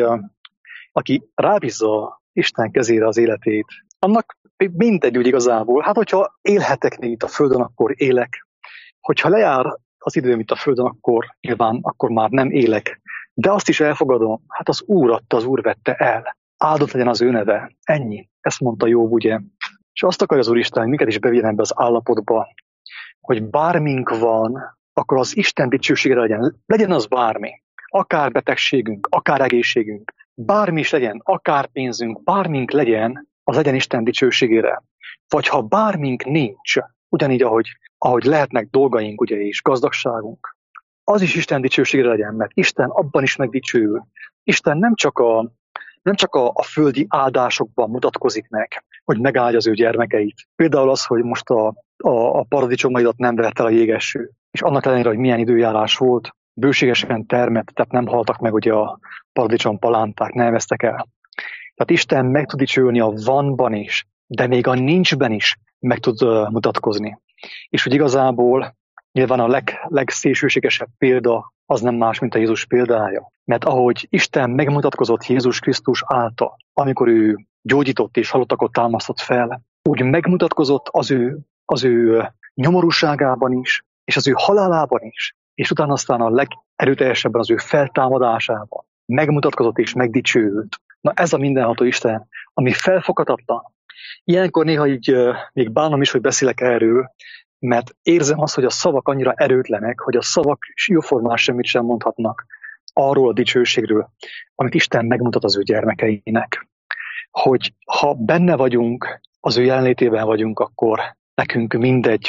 aki rábízza Isten kezére az életét, annak mindegy úgy igazából. Hát, hogyha élhetek még itt a Földön, akkor élek. Hogyha lejár az időm itt a Földön, akkor nyilván akkor már nem élek. De azt is elfogadom, hát az Úr adta, az Úr vette el. Áldott legyen az ő neve. Ennyi. Ezt mondta Jobb, ugye? És azt akarja az Úristen, hogy minket is bevigyen ebbe az állapotba, hogy bármink van, akkor az Isten dicsőségre legyen. Legyen az bármi. Akár betegségünk, akár egészségünk, bármi is legyen, akár pénzünk, bármink legyen, az legyen Isten dicsőségére. Vagy ha bármink nincs, ugyanígy, ahogy lehetnek dolgaink, ugye, és gazdagságunk, az is Isten dicsőségére legyen, mert Isten abban is megdicsőül. Isten nem csak a földi áldásokban mutatkozik meg, hogy megáldja az ő gyermekeit. Például az, hogy most a paradicsomaidat nem vert el a jégeső, és annak ellenére, hogy milyen időjárás volt, bőségesen termett, tehát nem haltak meg ugye a paradicsom palánták, nem vesztek el. Tehát Isten meg tud dicsőülni a vanban is, de még a nincsben is meg tud mutatkozni. És hogy igazából nyilván a legszélsőségesebb példa az nem más, mint a Jézus példája. Mert ahogy Isten megmutatkozott Jézus Krisztus által, amikor ő gyógyított és halottakot támasztott fel, úgy megmutatkozott az ő nyomorúságában is, és az ő halálában is, és utána aztán a legerőteljesebben az ő feltámadásában megmutatkozott és megdicsőült. Na ez a mindenható Isten, ami felfoghatatlan. Ilyenkor néha így még bánom is, hogy beszélek erről, mert érzem azt, hogy a szavak annyira erőtlenek, hogy a szavak jóformán semmit sem mondhatnak arról a dicsőségről, amit Isten megmutat az ő gyermekeinek. Hogy ha benne vagyunk, az ő jelenlétében vagyunk, akkor nekünk mindegy,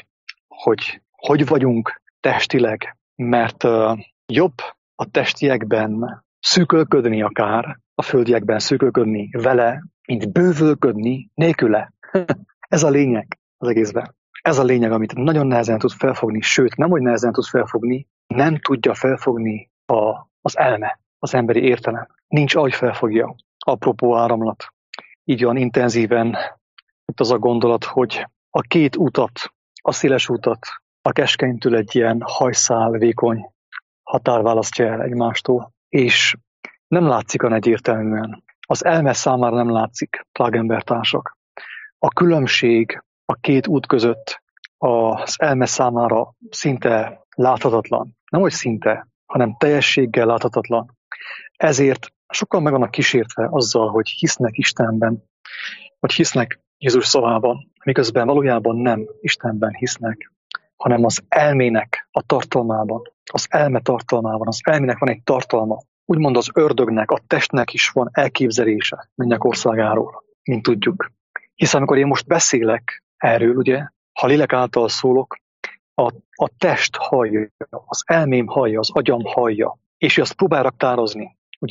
hogy vagyunk testileg, mert jobb a testiekben szűkölködni akár, a földiekben szűkölködni vele, mint bővölködni nélküle. Ez a lényeg az egészben. Ez a lényeg, amit nagyon nehezen tud felfogni, sőt, nem hogy nehezen tud felfogni, nem tudja felfogni az elme, az emberi értelem. Nincs, ahogy felfogja. Apropó áramlat. Így van intenzíven itt az a gondolat, hogy a két utat, a széles utat, a keskenytől egy ilyen hajszál vékony határ választja el egymástól, és nem látszik olyan egyértelműen. Az elme számára nem látszik, drágembertársak. A különbség a két út között az elme számára szinte láthatatlan. Nem, hogy szinte, hanem teljességgel láthatatlan. Ezért sokan meg vannak kísértve azzal, hogy hisznek Istenben, vagy hisznek Jézus szavában, miközben valójában nem Istenben hisznek, hanem az elmének a tartalmában, az elme tartalmában, az elmének van egy tartalma. Úgymond az ördögnek, a testnek is van elképzelése mennyek országáról, mint tudjuk. Hiszen amikor én most beszélek erről, ugye, ha lélek által szólok, a test hallja, az elmém hallja, az agyam hallja, és azt próbál raktározni, ugye,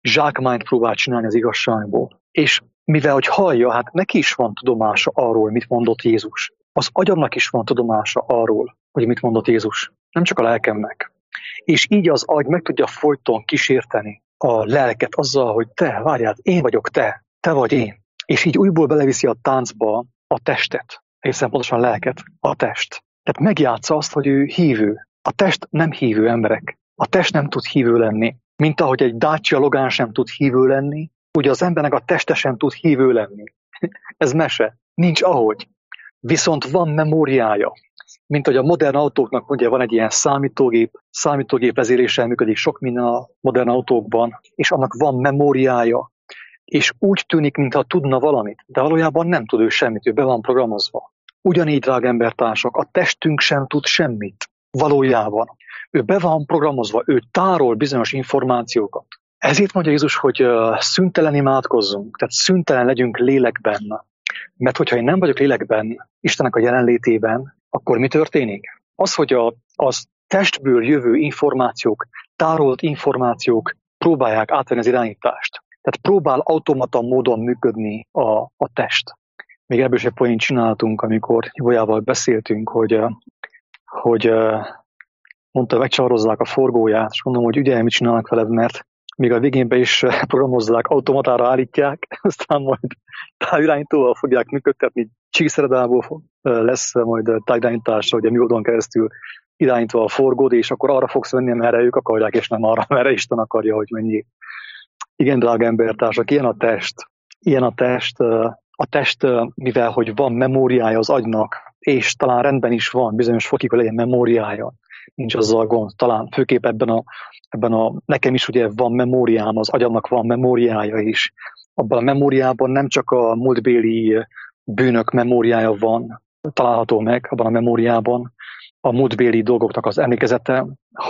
zsákmányt próbál csinálni az igazságból. És mivel hogy hallja, hát neki is van tudomása arról, mit mondott Jézus. Az agyamnak is van tudomása arról, hogy mit mondott Jézus. Nem csak a lelkemnek. És így az agy meg tudja folyton kísérteni a lelket azzal, hogy te, várjál, én vagyok te vagy én. És így újból beleviszi a táncba a testet, egészen pontosan a lelket, a test. Tehát megjátsza azt, hogy ő hívő. A test nem hívő emberek. A test nem tud hívő lenni. Mint ahogy egy Dacia Logan sem tud hívő lenni, ugye az embernek a teste sem tud hívő lenni. Ez mese. Nincs ahogy. Viszont van memóriája. Mint hogy a modern autóknak ugye van egy ilyen számítógép vezéréssel működik sok minden a modern autókban, és annak van memóriája. És úgy tűnik, mintha tudna valamit, de valójában nem tud ő semmit, ő be van programozva. Ugyanígy, drága embertársak, a testünk sem tud semmit. Valójában. Ő be van programozva, ő tárol bizonyos információkat. Ezért mondja Jézus, hogy szüntelen imádkozzunk, tehát szüntelen legyünk lélekben. Mert hogyha én nem vagyok lélekben, Istennek a jelenlétében, akkor mi történik? Az, hogy az testből jövő információk, tárolt információk próbálják átvenni az irányítást. Tehát próbál automata módon működni a test. Még ebből is egy poént csináltunk, amikor Ibolyával beszéltünk, hogy mondta, megcsarozzák a forgóját, és mondom, hogy ügyelj, mit csinálnak veled, mert még a végén be is programozzák, automatára állítják, aztán majd távirányítóval fogják működtetni, csíkszeredából lesz majd távirányításra, hogy a műholdon keresztül irányítva a forgód, és akkor arra fogsz venni, amerre ők akarják, és nem arra, amerre Isten akarja, hogy menjél. Igen, drága embertársak, ilyen a test. A test, mivel hogy van memóriája az agynak, és talán rendben is van, bizonyos fokig, hogy legyen memóriája, nincs azzal gond. Talán főképp ebben a nekem is ugye van memóriám, az agyamnak van memóriája is. Abban a memóriában nem csak a múltbéli bűnök memóriája van, található meg abban a memóriában, a múltbéli dolgoknak az emlékezete,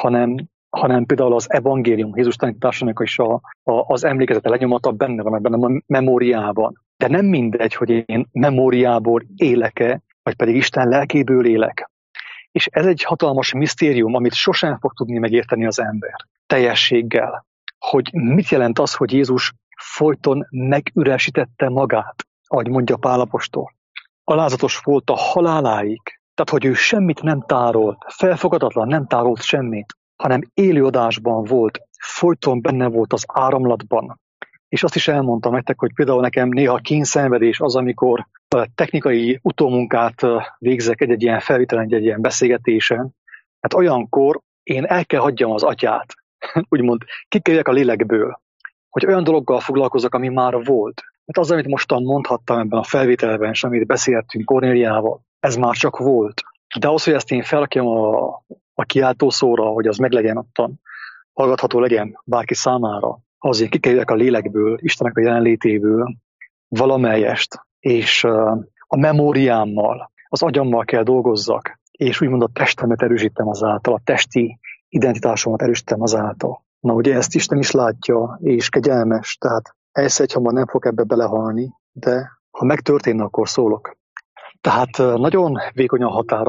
hanem például az evangélium, Jézus tanításának is az emlékezete lenyomata benne van ebben a memóriában. De nem mindegy, hogy én memóriából élek-e, vagy pedig Isten lelkéből élek. És ez egy hatalmas misztérium, amit sosem fog tudni megérteni az ember teljességgel. Hogy mit jelent az, hogy Jézus folyton megüresítette magát, ahogy mondja Pál apostol. Alázatos volt a haláláig, tehát hogy ő semmit nem tárolt, felfogadatlan, nem tárolt semmit, hanem élőadásban volt, folyton benne volt az áramlatban. És azt is elmondtam nektek, hogy például nekem néha kényszenvedés az, amikor technikai utómunkát végzek egy ilyen felvételen, egy ilyen beszélgetésen. Hát olyankor én el kell hagyjam az atyát, úgymond kikerüljek a lélekből, hogy olyan dologgal foglalkozok, ami már volt. Mert az, amit mostan mondhattam ebben a felvételben, és amit beszéltünk Kornéliával, ez már csak volt. De ahhoz, hogy ezt én felrakjam a kiáltószóra, hogy az meglegyen ottan, hallgatható legyen bárki számára, az én kikerüljek a lélekből, Istennek a jelenlétéből valamelyest, és a memóriámmal, az agyammal kell dolgozzak, és úgymond a testemet erősítem azáltal, a testi identitásomat erősítem azáltal. Na ugye ezt Isten is látja, és kegyelmes, tehát elszegyhamar nem fog ebbe belehalni, de ha megtörténne, akkor szólok. Tehát nagyon vékony a határ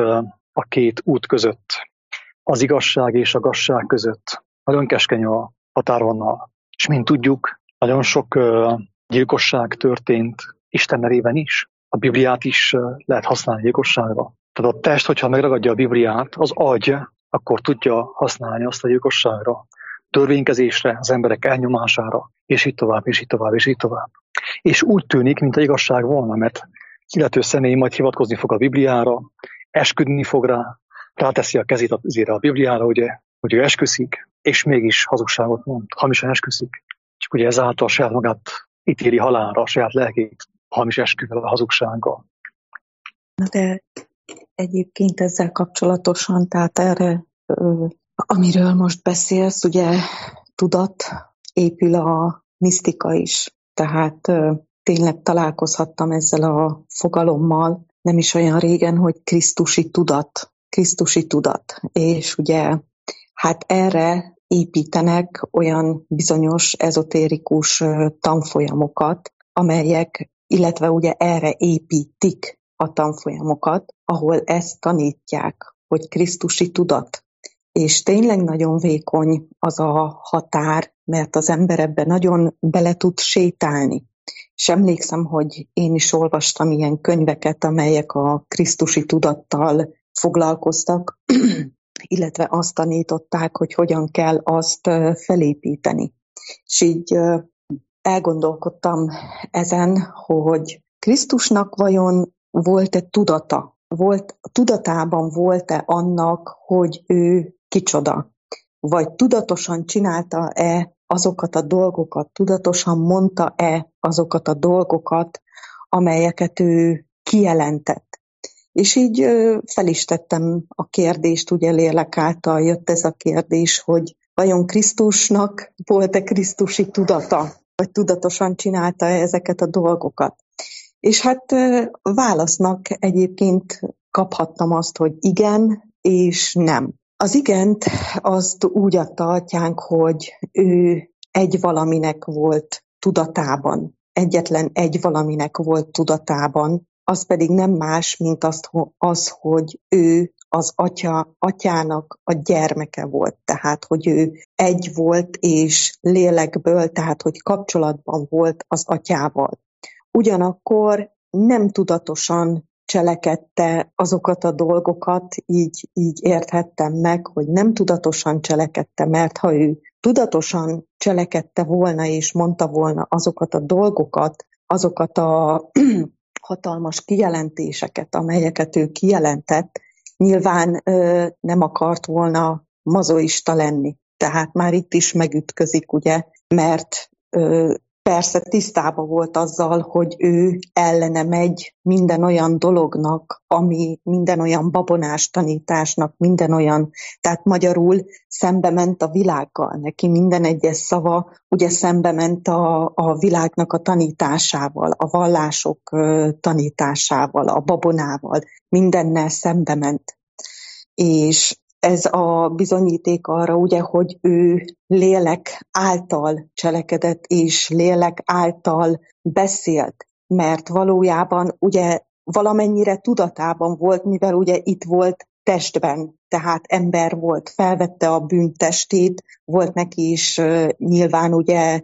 a két út között, az igazság és a gazság között. Nagyon keskeny a határvonal. És mint tudjuk, nagyon sok gyilkosság történt Isten nevében is. A Bibliát is lehet használni gyilkosságra. Tehát a test, hogyha megragadja a Bibliát, az agy, akkor tudja használni azt a gyilkosságra. Törvénykezésre, az emberek elnyomására, és így tovább, és így tovább, és így tovább. És úgy tűnik, mint a igazság volna, mert az illető személy majd hivatkozni fog a Bibliára, esküdni fog rá, ráteszi a kezét azért a Bibliára, ugye, hogy ő esküszik, és mégis hazugságot mond, hamisan esküszik. Csak ugye ezáltal saját magát ítéli halálra, a saját lelkét, hamis esküvel, a hazugsággal. Na de egyébként ezzel kapcsolatosan, tehát erre, amiről most beszélsz, ugye tudat, épül a misztika is. Tehát tényleg találkozhattam ezzel a fogalommal, nem is olyan régen, hogy Krisztusi tudat. És ugye hát erre építenek olyan bizonyos ezotérikus tanfolyamokat, amelyek, illetve ugye erre építik a tanfolyamokat, ahol ezt tanítják, hogy Krisztusi tudat. És tényleg nagyon vékony az a határ, mert az ember ebben nagyon bele tud sétálni. És emlékszem, hogy én is olvastam ilyen könyveket, amelyek a krisztusi tudattal foglalkoztak, illetve azt tanították, hogy hogyan kell azt felépíteni. És így elgondolkodtam ezen, hogy Krisztusnak vajon volt-e tudata? Tudatában volt-e annak, hogy ő kicsoda? Vagy tudatosan csinálta-e azokat a dolgokat, tudatosan mondta-e azokat a dolgokat, amelyeket ő kijelentett? És így fel is tettem a kérdést, ugye lélek által jött ez a kérdés, hogy vajon Krisztusnak volt-e krisztusi tudata, vagy tudatosan csinálta-e ezeket a dolgokat. És hát válasznak egyébként kaphattam azt, hogy igen és nem. Az igent azt úgy adta atyánk, hogy ő egy valaminek volt tudatában, egyetlen egy valaminek volt tudatában, az pedig nem más, mint az, hogy ő az atyának a gyermeke volt. Tehát, hogy ő egy volt és lélekből, tehát, hogy kapcsolatban volt az atyával. Ugyanakkor nem tudatosan cselekedte azokat a dolgokat, így érthettem meg, hogy nem tudatosan cselekedte, mert ha ő tudatosan cselekedte volna és mondta volna azokat a dolgokat, azokat a hatalmas kijelentéseket, amelyeket ő kijelentett, nyilván nem akart volna mazoista lenni. Tehát már itt is megütközik, ugye, mert persze tisztában volt azzal, hogy ő ellene megy minden olyan dolognak, minden olyan babonás tanításnak, minden olyan, tehát magyarul szembe ment a világgal. Neki minden egyes szava ugye szembe ment a világnak a tanításával, a vallások tanításával, a babonával, mindennel szembe ment. És ez a bizonyíték arra, ugye, hogy ő lélek által cselekedett, és lélek által beszélt, mert valójában ugye valamennyire tudatában volt, mivel ugye itt volt testben, tehát ember volt, felvette a bűntestét, volt neki is nyilván ugye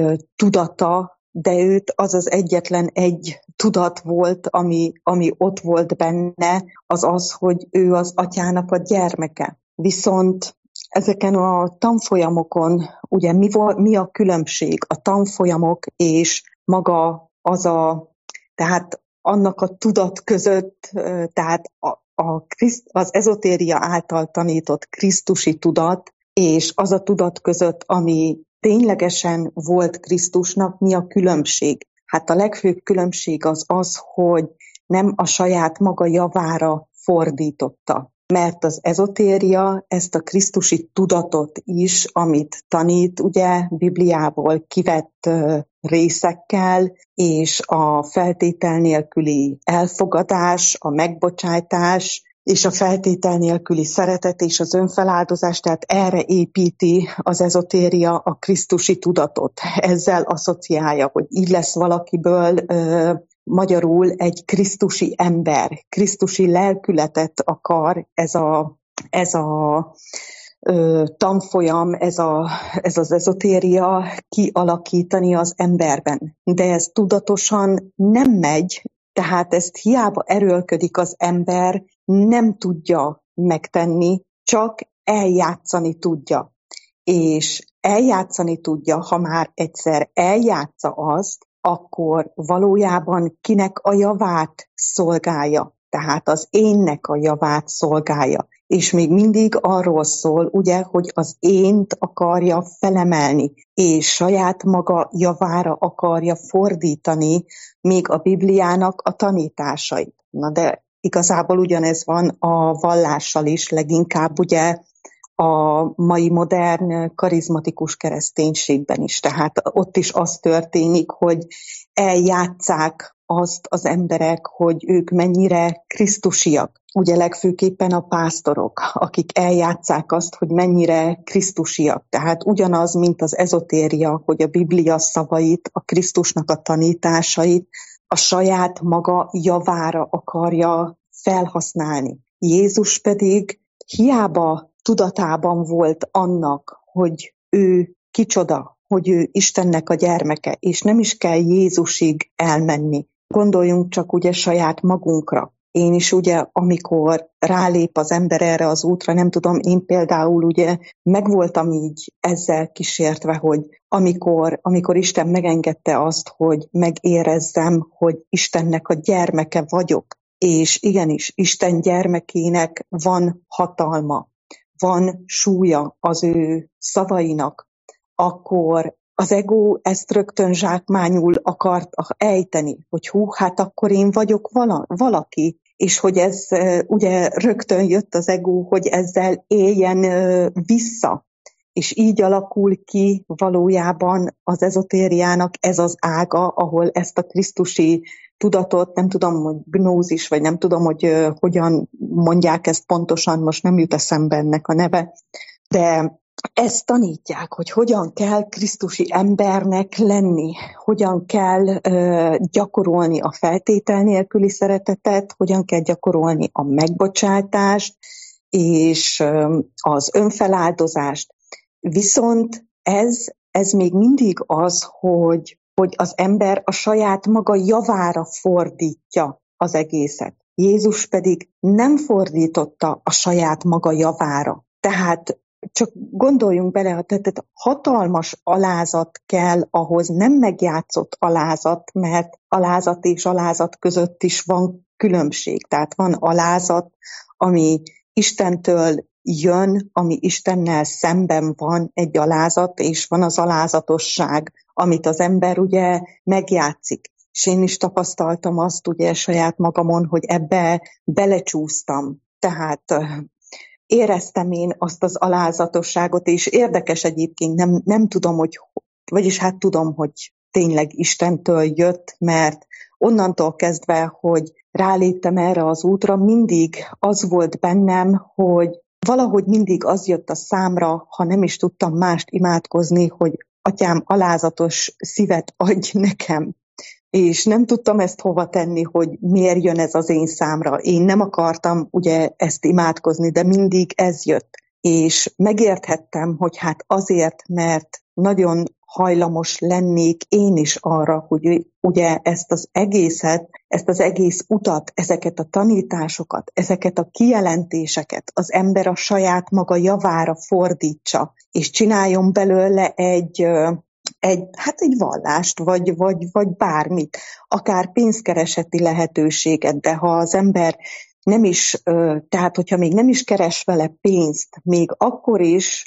tudata, de őt az egyetlen egy tudat volt, ami ott volt benne, az, hogy ő az atyának a gyermeke. Viszont ezeken a tanfolyamokon, ugye mi a különbség a tanfolyamok és maga tehát annak a tudat között, tehát az ezotéria által tanított krisztusi tudat, és az a tudat között, ami ténylegesen volt Krisztusnak, mi a különbség? Hát a legfőbb különbség az, hogy nem a saját maga javára fordította. Mert az ezotéria ezt a krisztusi tudatot is, amit tanít, ugye Bibliából kivett részekkel, és a feltétel nélküli elfogadás, a megbocsájtás, és a feltétel nélküli szeretet és az önfeláldozás, tehát erre építi az ezotéria a krisztusi tudatot. Ezzel asszociálja, hogy így lesz valakiből magyarul egy krisztusi ember, krisztusi lelkületet akar ez a tanfolyam, ez az ezotéria kialakítani az emberben. De ez tudatosan nem megy, tehát ezt hiába erőlködik az ember, nem tudja megtenni, csak eljátszani tudja. És eljátszani tudja, ha már egyszer eljátsza azt, akkor valójában kinek a javát szolgálja. Tehát az énnek a javát szolgálja. És még mindig arról szól, ugye, hogy az ént akarja felemelni, és saját maga javára akarja fordítani még a Bibliának a tanításait. Na de igazából ugyanez van a vallással is, leginkább ugye a mai modern karizmatikus kereszténységben is. Tehát ott is az történik, hogy eljátsszák azt az emberek, hogy ők mennyire krisztusiak. Ugye legfőképpen a pásztorok, akik eljátsszák azt, hogy mennyire krisztusiak. Tehát ugyanaz, mint az ezotéria, hogy a Biblia szavait, a Krisztusnak a tanításait a saját maga javára akarja felhasználni. Jézus pedig hiába tudatában volt annak, hogy ő kicsoda, hogy ő Istennek a gyermeke, és nem is kell Jézusig elmenni. Gondoljunk csak ugye saját magunkra. Én is ugye, amikor rálép az ember erre az útra, nem tudom, én például ugye megvoltam így ezzel kísértve, hogy amikor Isten megengedte azt, hogy megérezzem, hogy Istennek a gyermeke vagyok, és igenis, Isten gyermekének van hatalma, van súlya az ő szavainak, akkor az ego ezt rögtön zsákmányul akart ejteni, hogy hát akkor én vagyok valaki, és hogy ez ugye rögtön jött az ego, hogy ezzel éljen vissza. És így alakul ki valójában az ezotériának ez az ága, ahol ezt a krisztusi tudatot, nem tudom, hogy gnózis, vagy nem tudom, hogy hogyan mondják ezt pontosan, most nem jut eszembe ennek a neve, de ezt tanítják, hogy hogyan kell krisztusi embernek lenni, hogyan kell gyakorolni a feltétel nélküli szeretetet, hogyan kell gyakorolni a megbocsátást és az önfeláldozást. Viszont ez még mindig az, hogy az ember a saját maga javára fordítja az egészet. Jézus pedig nem fordította a saját maga javára. Tehát csak gondoljunk bele, tehát hatalmas alázat kell ahhoz, nem megjátszott alázat, mert alázat és alázat között is van különbség. Tehát van alázat, ami Istentől jön, ami Istennel szemben van egy alázat, és van az alázatosság, amit az ember ugye megjátszik. És én is tapasztaltam azt ugye saját magamon, hogy ebbe belecsúsztam. Tehát éreztem én azt az alázatosságot, és érdekes egyébként, nem tudom, vagyis hát tudom, hogy tényleg Istentől jött, mert onnantól kezdve, hogy ráléptem erre az útra, mindig az volt bennem, hogy valahogy mindig az jött a számra, ha nem is tudtam mást imádkozni, hogy Atyám, alázatos szívet adj nekem. És nem tudtam ezt hova tenni, hogy miért jön ez az én számra. Én nem akartam ugye ezt imádkozni, de mindig ez jött. És megérthettem, hogy hát azért, mert nagyon hajlamos lennék én is arra, hogy ugye ezt az egész utat, ezeket a tanításokat, ezeket a kijelentéseket az ember a saját maga javára fordítsa, és csináljon belőle egy vallást, vagy bármit, akár pénzkereseti lehetőséget, de ha az ember nem is, tehát hogyha még nem is keres vele pénzt, még akkor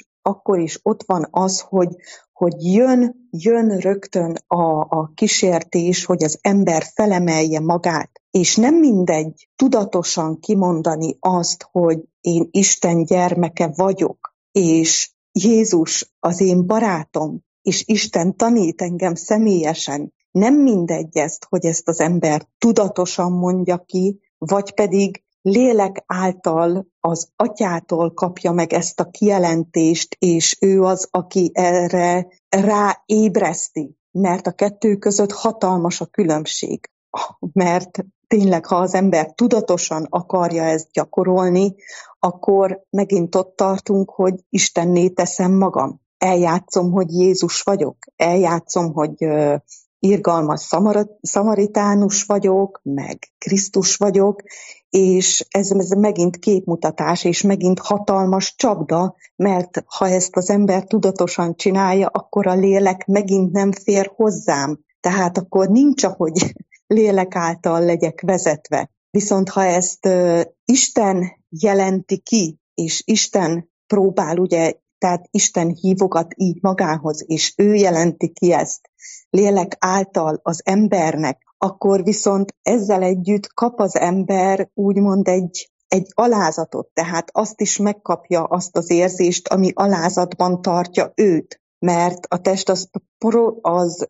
is ott van az, hogy jön rögtön a kísértés, hogy az ember felemelje magát, és nem mindegy tudatosan kimondani azt, hogy én Isten gyermeke vagyok, és Jézus az én barátom, és Isten tanít engem személyesen. Nem mindegy hogy ezt az ember tudatosan mondja ki, vagy pedig lélek által az Atyától kapja meg ezt a kijelentést, és ő az, aki erre ráébreszti, mert a kettő között hatalmas a különbség. Mert tényleg, ha az ember tudatosan akarja ezt gyakorolni, akkor megint ott tartunk, hogy Istenné teszem magam. Eljátszom, hogy Jézus vagyok, eljátszom, hogy irgalmas szamaritánus vagyok, meg Krisztus vagyok, és ez megint képmutatás, és megint hatalmas csapda, mert ha ezt az ember tudatosan csinálja, akkor a lélek megint nem fér hozzám. Tehát akkor nincs, ahogy lélek által legyek vezetve. Viszont ha ezt Isten jelenti ki, és Isten próbál ugye, tehát Isten hívogat így magához, és ő jelenti ki ezt lélek által az embernek, akkor viszont ezzel együtt kap az ember úgymond egy alázatot, tehát azt is megkapja azt az érzést, ami alázatban tartja őt, mert a test az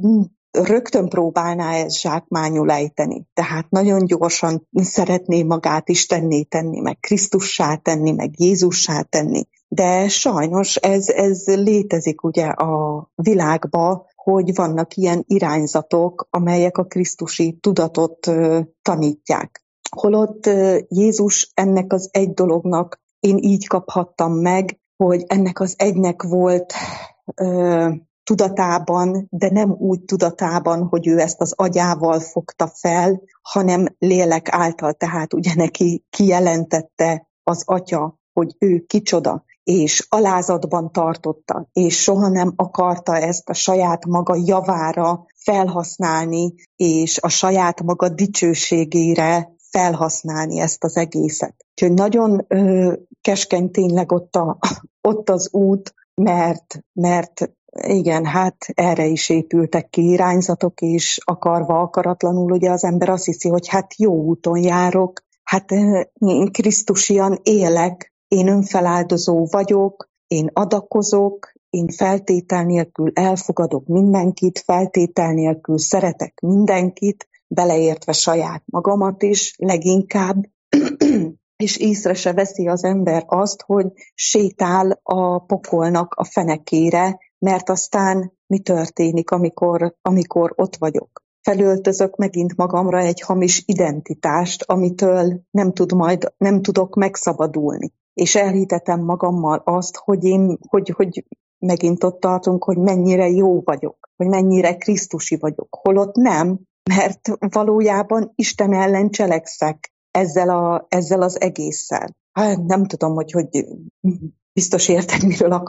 rögtön próbálná ezt zsákmányul ejteni. Tehát nagyon gyorsan szeretné magát Istenné tenni, meg Krisztussá tenni, meg Jézussá tenni. De sajnos ez létezik ugye a világban, hogy vannak ilyen irányzatok, amelyek a krisztusi tudatot tanítják. Holott Jézus ennek az egy dolognak, én így kaphattam meg, hogy ennek az egynek volt tudatában, de nem úgy tudatában, hogy ő ezt az agyával fogta fel, hanem lélek által, tehát ugye neki kijelentette az atya, hogy ő kicsoda, és alázatban tartotta, és soha nem akarta ezt a saját maga javára felhasználni, és a saját maga dicsőségére felhasználni ezt az egészet. Úgyhogy nagyon keskeny tényleg ott az út, mert igen, hát erre is épültek ki irányzatok, és akarva, akaratlanul ugye az ember azt hiszi, hogy hát jó úton járok, hát én krisztusian élek, én önfeláldozó vagyok, én adakozok, én feltétel nélkül elfogadok mindenkit, feltétel nélkül szeretek mindenkit, beleértve saját magamat is leginkább, és észre se veszi az ember azt, hogy sétál a pokolnak a fenekére, mert aztán mi történik, amikor ott vagyok. Felöltözök megint magamra egy hamis identitást, amitől nem tudok megszabadulni. És elhitetem magammal azt, hogy megint ott tartunk, hogy mennyire jó vagyok, hogy mennyire krisztusi vagyok. Holott nem, mert valójában Isten ellen cselekszek ezzel az egésszel. Hát nem tudom, hogy biztos érted,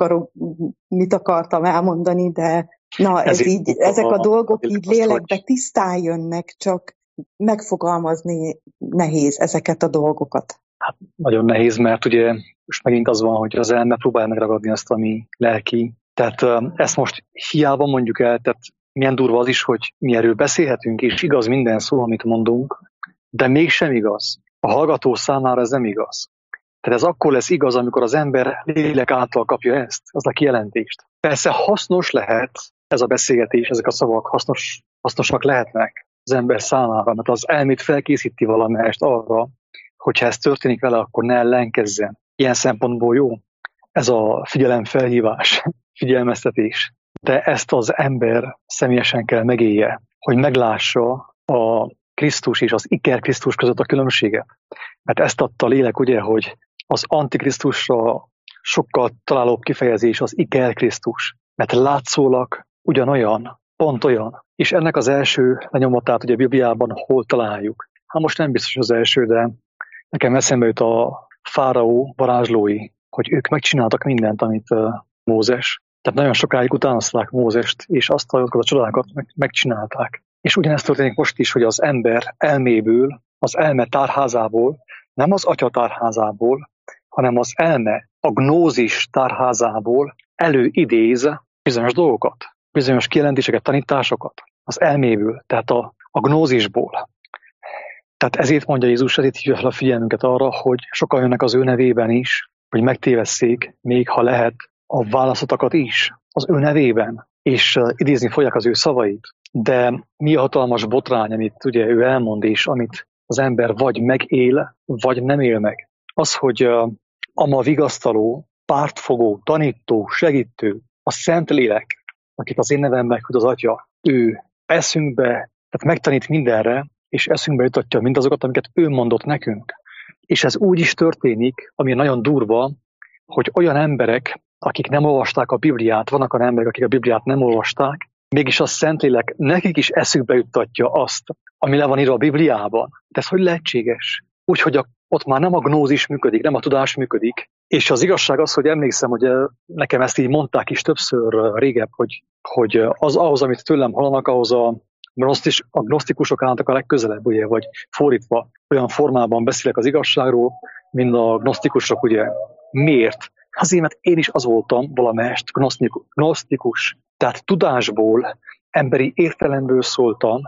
mit akartam elmondani, de na, ezek a dolgok így lélekbe tisztán jönnek, csak megfogalmazni nehéz ezeket a dolgokat. Hát nagyon nehéz, mert ugye most megint az van, hogy az elme próbálja megragadni azt, ami lelki. Tehát ezt most hiába mondjuk el, tehát milyen durva az is, hogy mi erről beszélhetünk, és igaz minden szó, amit mondunk, de mégsem igaz. A hallgató számára ez nem igaz. Tehát ez akkor lesz igaz, amikor az ember lélek által kapja ezt, az a kijelentést. Persze hasznos lehet ez a beszélgetés, ezek a szavak hasznosak lehetnek az ember számára, mert az elmét felkészíti valamelyest arra, hogyha ez történik vele, akkor ne ellenkezzen. Ilyen szempontból jó ez a figyelemfelhívás, figyelmeztetés. De ezt az ember személyesen kell megélje, hogy meglássa a Krisztus és az Iker Krisztus között a különbséget. Mert ezt adta a lélek, ugye, hogy az Antikrisztusra sokkal találóbb kifejezés az Iker Krisztus. Mert látszólag ugyanolyan, pont olyan. És ennek az első lenyomatát ugye a Bibliában hol találjuk? Hát most nem biztos az első, de nekem eszembe jut a fáraó varázslói, hogy ők megcsináltak mindent, amit Mózes. Tehát nagyon sokáig utánozták Mózest, és azt a csodákat megcsinálták. És ugyanezt történik most is, hogy az ember elméből, az elme tárházából, nem az atya tárházából, hanem az elme, a gnózis tárházából előidéz bizonyos dolgokat, bizonyos kijelentéseket, tanításokat az elméből, tehát a gnózisból. Tehát ezért mondja Jézus, ezért hívja fel a figyelmünket arra, hogy sokan jönnek az ő nevében is, hogy megtévesszék, még ha lehet, a választottakat is az ő nevében, és idézni fogják az ő szavait. De mi a hatalmas botrány, amit ugye ő elmond, és amit az ember vagy megél, vagy nem él meg. Az, hogy a ma vigasztaló, pártfogó, tanító, segítő, a Szentlélek, akit az én nevemben küld az Atya, ő eszünkbe, tehát megtanít mindenre, és eszünkbe jutatja mindazokat, amiket ő mondott nekünk. És ez úgy is történik, ami nagyon durva, hogy olyan emberek, akik nem olvasták a Bibliát, vannak olyan emberek, akik a Bibliát nem olvasták, mégis a Szentlélek nekik is eszükbe juttatja azt, ami le van írva a Bibliában. De ez hogy lehetséges? Úgyhogy ott már nem a gnózis működik, nem a tudás működik. És az igazság az, hogy emlékszem, hogy nekem ezt így mondták is többször régebb, hogy ahhoz, amit tőlem hallanak, ahhoz a gnosztikusok állnak a legközelebb, ugye, vagy fordítva, olyan formában beszélek az igazságról, mint a gnosztikusok, ugye. Miért? Azért, mert én is az voltam valamelyest gnosztikus. Tehát tudásból, emberi értelemből szóltam,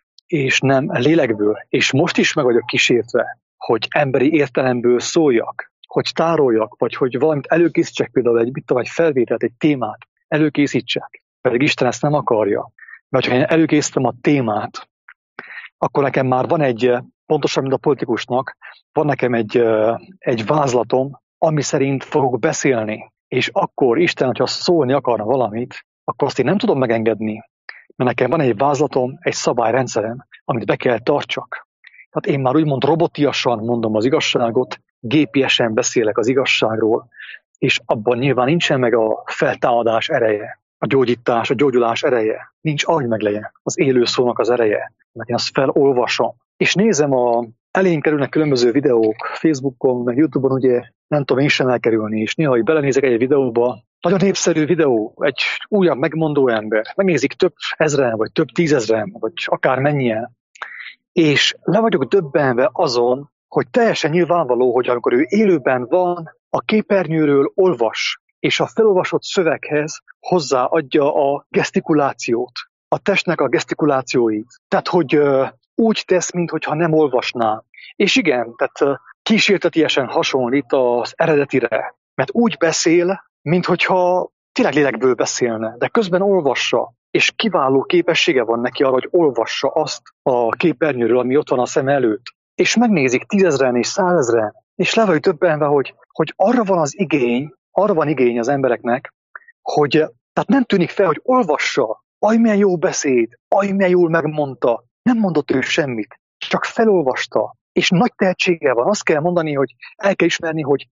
és nem lélekből. És most is meg vagyok kísértve, hogy emberi értelemből szóljak, hogy tároljak, vagy hogy valamit előkészítsek, például egy felvételt, egy témát előkészítsek. Pedig Isten ezt nem akarja. Mert ha én előkészítem a témát, akkor nekem már van pontosan, mint a politikusnak, van nekem egy vázlatom, ami szerint fogok beszélni. És akkor Isten, hogyha szólni akarna valamit, akkor azt én nem tudom megengedni. Mert nekem van egy vázlatom, egy szabályrendszerem, amit be kell tartsak. Tehát én már úgymond robotiasan mondom az igazságot, gépiesen beszélek az igazságról, és abban nyilván nincsen meg a feltámadás ereje. a gyógyítás, a gyógyulás ereje. Nincs agymegleye, az élő szónak az ereje. Mert én azt felolvasom. És nézem, elénk kerülnek különböző videók, Facebookon, meg YouTube-on, ugye nem tudom én sem elkerülni, és néha, hogy belenézek egy videóba, nagyon népszerű videó, egy újabb megmondó ember, megnézik több ezren, vagy több tízezren, vagy akár mennyien, és le vagyok döbbenve azon, hogy teljesen nyilvánvaló, hogy amikor ő élőben van, a képernyőről olvas, és a felolvasott szöveghez hozzáadja a gesztikulációt, a testnek a gesztikulációit. Tehát, hogy úgy tesz, mintha nem olvasná. És igen, tehát kísértetiesen hasonlít az eredetire, mert úgy beszél, minthogyha tényleg lélekből beszélne, de közben olvassa, és kiváló képessége van neki arra, hogy olvassa azt a képernyőről, ami ott van a szem előtt. És megnézik 10 000 és 100 000, és le vagy döbbenve, hogy arra van igény az embereknek, hogy tehát nem tűnik fel, hogy olvassa, milyen jó beszéd, milyen jól megmondta, nem mondott ő semmit, csak felolvasta, és nagy tehetsége van. Azt kell mondani, hogy el kell ismerni, hogy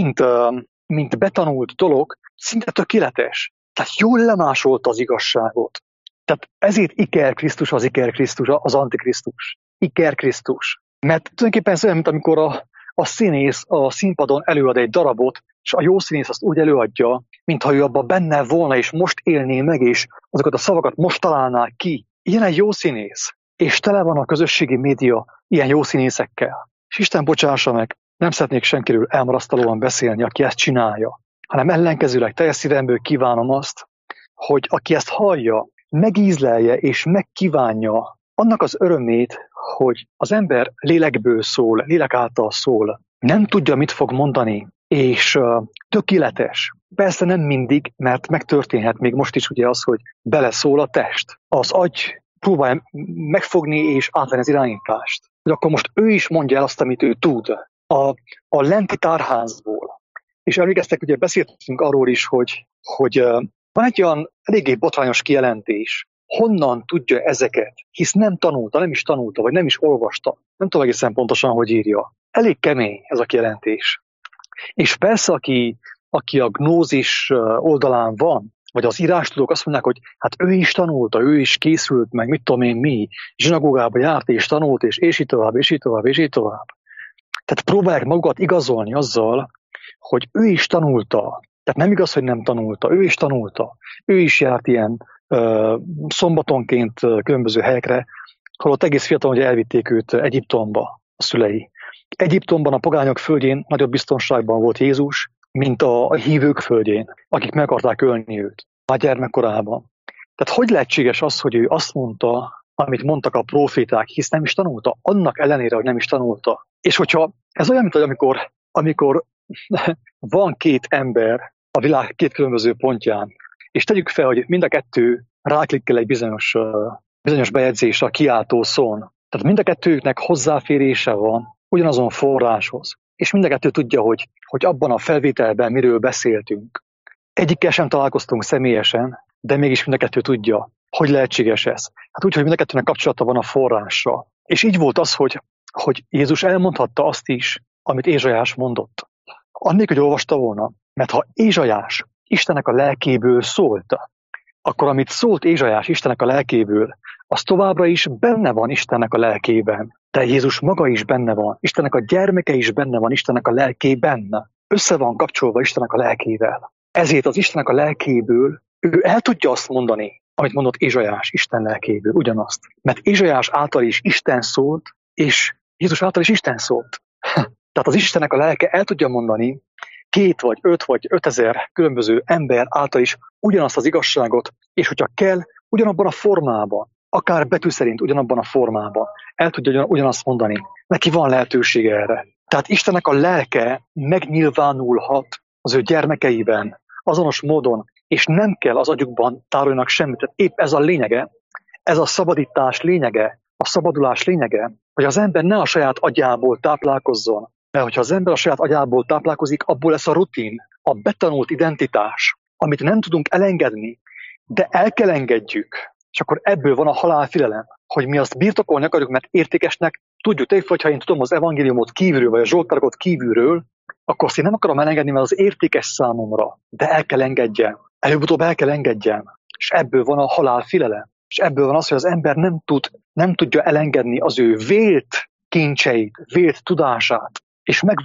mint betanult dolog, szinte tökéletes. Tehát jól lemásolta az igazságot. Tehát ezért Iker Krisztus az Antikrisztus. Iker Krisztus. Mert tulajdonképpen ez olyan, mint amikor a színész a színpadon előad egy darabot, és a jó színész azt úgy előadja, mintha ő abban benne volna, és most élné meg, és azokat a szavakat most találná ki. Ilyen egy jó színész. És tele van a közösségi média ilyen jó színészekkel. És Isten bocsássa meg, nem szeretnék senkiről elmarasztalóan beszélni, aki ezt csinálja, hanem ellenkezőleg teljes szívemből kívánom azt, hogy aki ezt hallja, megízlelje és megkívánja annak az örömét, hogy az ember lélekből szól, lélek által szól, nem tudja, mit fog mondani, és tökéletes. Persze nem mindig, mert megtörténhet még most is ugye az, hogy beleszól a test. Az agy próbálja megfogni és átvenni az irányítást. Hogy akkor most ő is mondja el azt, amit ő tud. A lenti tárházból. És emlékeztek, ugye beszéltünk arról is, hogy van egy olyan eléggé botrányos kijelentés. Honnan tudja ezeket? Hisz nem tanulta, nem is tanulta, vagy nem is olvasta. Nem tudom egészen pontosan, hogy írja. Elég kemény ez a kijelentés. És persze, aki a gnózis oldalán van, vagy az írástudók azt mondják, hogy hát ő is tanulta, ő is készült meg, mit tudom én mi, zsinagógába járt és tanult, és így tovább, és így tovább, és így tovább. Tehát próbálják magukat igazolni azzal, hogy ő is tanulta. Tehát nem igaz, hogy nem tanulta, ő is tanulta. Ő is járt ilyen szombatonként különböző helyekre, holott egész fiatalon, hogy elvitték őt Egyiptomba a szülei. Egyiptomban, a pogányok földjén nagyobb biztonságban volt Jézus, mint a hívők földjén, akik meg akarták ölni őt már gyermekkorában. Tehát hogy lehetséges az, hogy ő azt mondta, amit mondtak a próféták, hisz nem is tanulta, annak ellenére, hogy nem is tanulta. És hogyha ez olyan, mint amikor van két ember a világ két különböző pontján, és tegyük fel, hogy mind a kettő ráklikkel egy bizonyos bejegyzésre a kiáltó szón. Tehát mind a kettőknek hozzáférése van ugyanazon forráshoz. És mind a kettő tudja, hogy abban a felvételben miről beszéltünk. Egyikkel sem találkoztunk személyesen, de mégis mind a kettő tudja, hogy lehetséges ez. Hát úgy, hogy mind a kettőnek kapcsolata van a forrással. És így volt az, hogy Jézus elmondhatta azt is, amit Ézsaiás mondott. Annélkül, hogy olvasta volna, mert ha Ézsaiás Istennek a lelkéből szólt, akkor amit szólt Ézsaiás Istennek a lelkéből, az továbbra is benne van Istennek a lelkében. De Jézus maga is benne van, Istennek a gyermeke is benne van Istennek a lelkében. Össze van kapcsolva Istennek a lelkével. Ezért az Istennek a lelkéből ő el tudja azt mondani, amit mondott Ézsaiás Isten lelkéből, ugyanazt. Mert Ézsaiás által is Isten szólt, és Jézus által is Isten szólt. Tehát az Istennek a lelke el tudja mondani 2 vagy 5 vagy 5000 különböző ember által is ugyanazt az igazságot, és hogyha kell, ugyanabban a formában, akár betű szerint ugyanabban a formában, el tudja ugyanazt mondani. Neki van lehetősége erre. Tehát Istennek a lelke megnyilvánulhat az ő gyermekeiben, azonos módon, és nem kell az agyukban tároljanak semmit. Tehát épp ez a lényege, ez a szabadítás lényege, a szabadulás lényege, hogy az ember ne a saját agyából táplálkozzon, mert hogyha az ember a saját agyából táplálkozik, abból lesz a rutin, a betanult identitás, amit nem tudunk elengedni, de el kell engedjük. És akkor ebből van a halálfélelem, hogy mi azt birtokolni akarjuk, mert értékesnek tudjuk. Tényleg, ha én tudom az evangéliumot kívülről, vagy a zsoltárokat kívülről, akkor azt én nem akarom elengedni, mert az értékes számomra, de el kell engedjem. Előbb-utóbb el kell engedjen. És ebből van a halálfélelem. És ebből van az, hogy az ember nem tudja elengedni az ő vélt kincseit, vélt tudását. És meg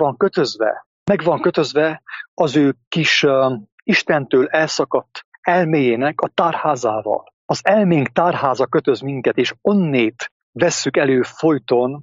van kötözve az ő kis Istentől elszakadt elméjének a tárházával. Az elménk tárháza kötöz minket, és onnét vesszük elő folyton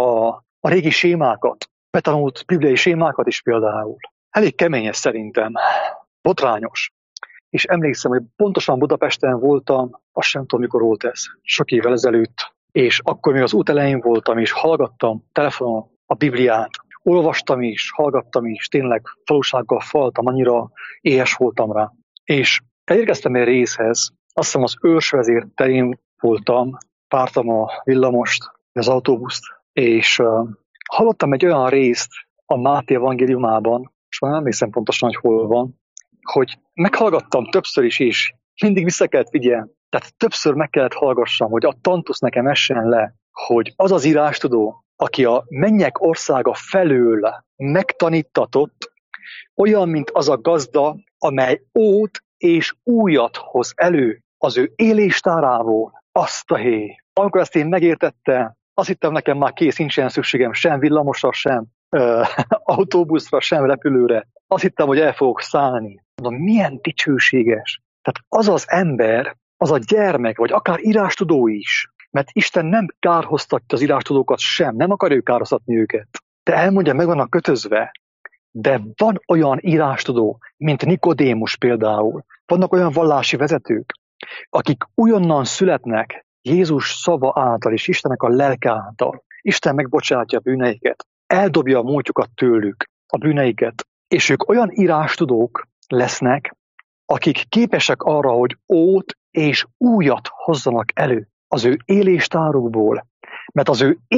a régi sémákat, betanult bibliai sémákat is például. Elég kemény ez szerintem, botrányos. És emlékszem, hogy pontosan Budapesten voltam, azt sem tudom, mikor volt ez, sok évvel ezelőtt, és akkor még az út elején voltam, és hallgattam telefonon a Bibliát, olvastam is, hallgattam is, tényleg valósággal faltam, annyira éhes voltam rá. És elérkeztem egy részhez, azt hiszem az őrsvezér terén voltam, vártam a villamost, az autóbuszt, és hallottam egy olyan részt a Máté evangéliumában, és már nem emlékszem pontosan, hogy hol van, hogy meghallgattam többször is, és mindig vissza kellett vigyem. Tehát többször meg kellett hallgassam, hogy a tantusz nekem essen le, hogy az az írástudó, aki a mennyek országa felől megtanítatott, olyan, mint az a gazda, amely ót és újat hoz elő az ő éléstárából. Azt a hé! Amikor ezt én megértettem, azt hittem, nekem már kész, nincsen szükségem sem villamosra, sem autóbuszra, sem repülőre. Azt hittem, hogy el fogok szállni. Mondom, milyen dicsőséges. Tehát az az ember, az a gyermek, vagy akár írástudó is, mert Isten nem kárhoztatja az írástudókat sem, nem akarja kárhoztatni őket. De elmondja, meg vannak kötözve. De van olyan írástudó, mint Nikodémus például. Vannak olyan vallási vezetők, akik újonnan születnek Jézus szava által és Istennek a lelke által. Isten megbocsátja a bűneiket, eldobja a múltjukat tőlük, a bűneiket, és ők olyan írástudók lesznek, akik képesek arra, hogy ót és újat hozzanak elő az ő éléstárukból. Mert az ő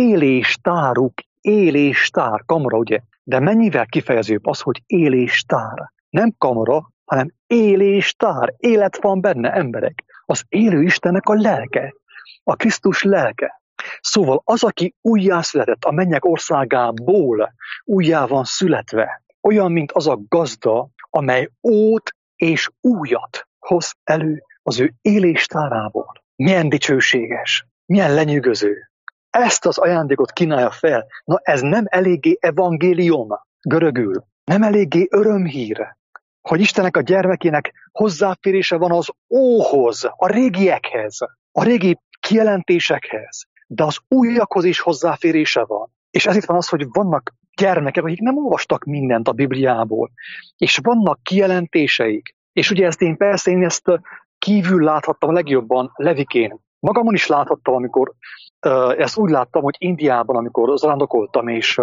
éléstár, kamara, ugye? De mennyivel kifejezőbb az, hogy éléstár. Nem kamara, hanem éléstár. Élet van benne, emberek. Az élő Istennek a lelke. A Krisztus lelke. Szóval az, aki újjászületett a mennyek országából, újjá van születve. Olyan, mint az a gazda, amely ót és újat hoz elő az ő éléstárából. Milyen dicsőséges, milyen lenyűgöző. Ezt az ajándékot kínálja fel. Na ez nem eléggé evangélium görögül, nem eléggé örömhír, hogy Istennek a gyermekének hozzáférése van az óhoz, a régiekhez, a régi kijelentésekhez, de az újakhoz is hozzáférése van. És ezért van az, hogy vannak gyermekek, akik nem olvastak mindent a Bibliából, és vannak kijelentéseik. És ugye én ezt kívül láthattam a legjobban Levikén. Magamon is láthattam, amikor ezt úgy láttam, hogy Indiában, amikor zarándokoltam, és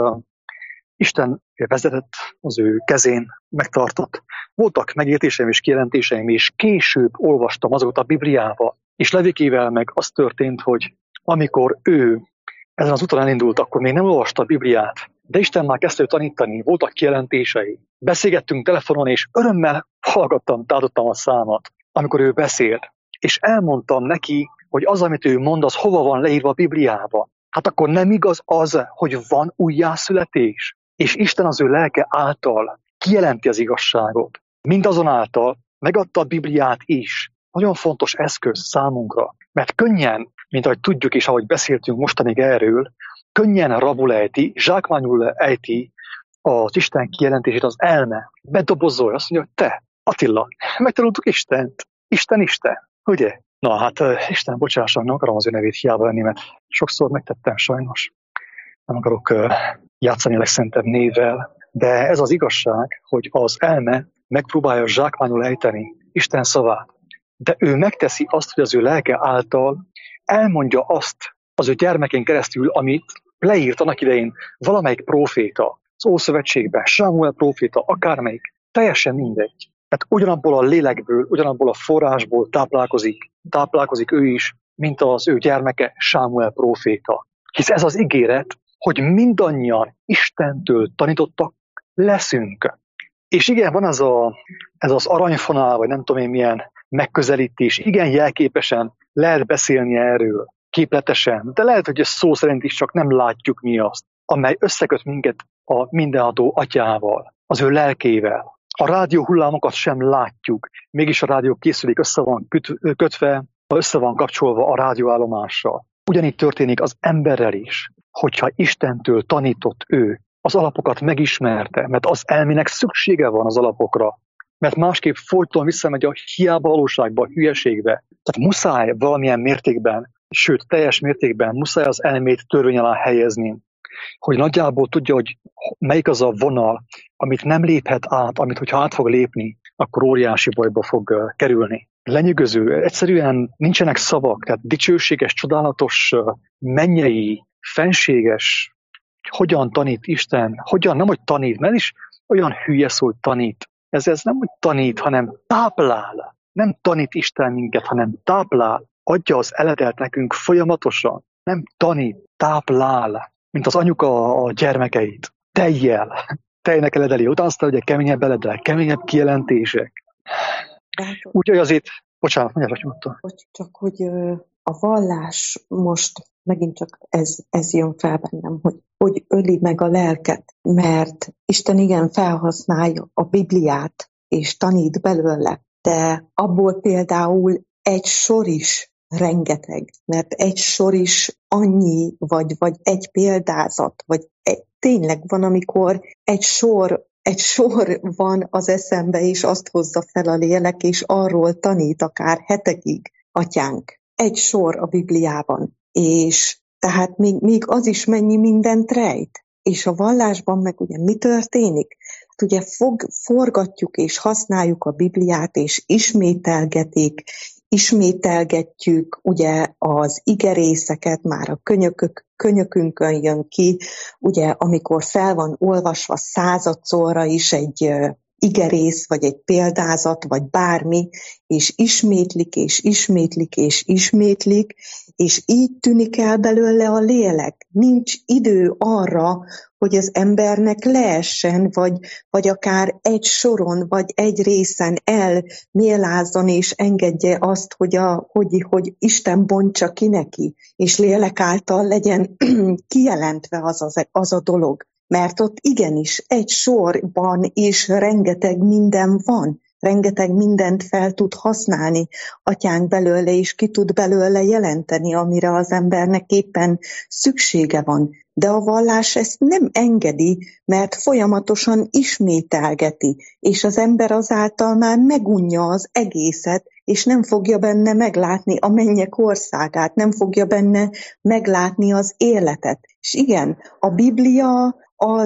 Isten vezetett, az ő kezén megtartott. Voltak megértéseim és kijelentéseim, és később olvastam azokat a Bibliába. És Levikével meg az történt, hogy amikor ő ezen az úton elindult, akkor még nem olvasta a Bibliát, de Isten már kezdte tanítani, voltak kijelentései. Beszélgettünk telefonon, és örömmel tátottam a számat, amikor ő beszélt. És elmondtam neki, hogy az, amit ő mond, az hova van leírva a Bibliába. Hát akkor nem igaz az, hogy van újjászületés, és Isten az ő lelke által kijelenti az igazságot. Mindazonáltal megadta a Bibliát is. Nagyon fontos eszköz számunkra, mert könnyen, mint ahogy tudjuk és ahogy beszéltünk mostanig erről, könnyen rabul ejti, zsákmányul ejti az Isten kijelentését az elme. Bedobozolja, azt mondja, hogy te, Attila, megtanultuk Istent. Isten, ugye? Na hát Isten bocsásson, nem akarom az ő nevét hiába venni, mert sokszor megtettem sajnos. Nem akarok játszani a legszentebb névvel, de ez az igazság, hogy az elme megpróbálja zsákmányul ejteni Isten szavát. De ő megteszi azt, hogy az ő lelke által elmondja azt az ő gyermekén keresztül, amit leírt annak idején valamelyik próféta, az Ószövetségben, Sámuel próféta, akármelyik, teljesen mindegy. Mert ugyanabból a lélekből, ugyanabból a forrásból táplálkozik ő is, mint az ő gyermeke Sámuel próféta. Hisz ez az ígéret, hogy mindannyian Istentől tanítottak leszünk. És igen, van ez az aranyfonál, vagy nem tudom én milyen megközelítés, igen jelképesen lehet beszélni erről, képletesen, de lehet, hogy ez szó szerint is csak nem látjuk mi azt, amely összeköt minket a mindenható atyával, az ő lelkével. A rádióhullámokat sem látjuk, mégis a rádió készülék össze van kötve, össze van kapcsolva a rádióállomással. Ugyanígy történik az emberrel is, hogyha Istentől tanított ő, az alapokat megismerte, mert az elmének szüksége van az alapokra, mert másképp folyton visszamegy a hiába valóságba, a hülyeségbe. Tehát muszáj valamilyen mértékben, sőt teljes mértékben muszáj az elmét törvény alá helyezni, hogy nagyjából tudja, hogy melyik az a vonal, amit nem léphet át, amit hogyha át fog lépni, akkor óriási bajba fog kerülni. Lenyűgöző, egyszerűen nincsenek szavak, tehát dicsőséges, csodálatos, mennyei, fenséges, hogyan tanít Isten, nem hogy tanít, mert is olyan hülye szó, hogy tanít. Ez nem hogy tanít, hanem táplál. Nem tanít Isten minket, hanem táplál. Adja az eledelt nekünk folyamatosan. Nem tanít, táplál. Mint az anyuka a gyermekeit. Tejnek eledeli. Utána aztán ugye keményebb eledel, keményebb kijelentések. Úgyhogy azért, bocsánat, mondjál, hogy mondta. Csak hogy a vallás most megint csak ez jön fel bennem, hogy öli meg a lelket, mert Isten igen felhasználja a Bibliát, és tanít belőle, de abból például egy sor is rengeteg, mert egy sor is annyi, vagy egy példázat, vagy tényleg van, amikor egy sor van az eszembe, és azt hozza fel a lélek, és arról tanít akár hetekig, atyánk. Egy sor a Bibliában. És tehát még az is mennyi mindent rejt. És a vallásban meg ugye mi történik? Hát ugye forgatjuk és használjuk a Bibliát, és ismételgetjük ugye az igerészeket, már a könyökünkön jön ki, ugye amikor fel van olvasva századszorra is egy igerész, vagy egy példázat, vagy bármi, és ismétlik, és ismétlik, és ismétlik, és így tűnik el belőle a lélek. Nincs idő arra, hogy az embernek leessen, vagy akár egy soron, vagy egy részen elmélázzon, és engedje azt, hogy Isten bontsa ki neki, és lélek által legyen kijelentve az a dolog. Mert ott igenis egy sorban is rengeteg minden van, rengeteg mindent fel tud használni atyánk belőle, és ki tud belőle jelenteni, amire az embernek éppen szüksége van. De a vallás ezt nem engedi, mert folyamatosan ismételgeti, és az ember azáltal már megunja az egészet, és nem fogja benne meglátni a mennyek országát, nem fogja benne meglátni az életet. És igen, a Biblia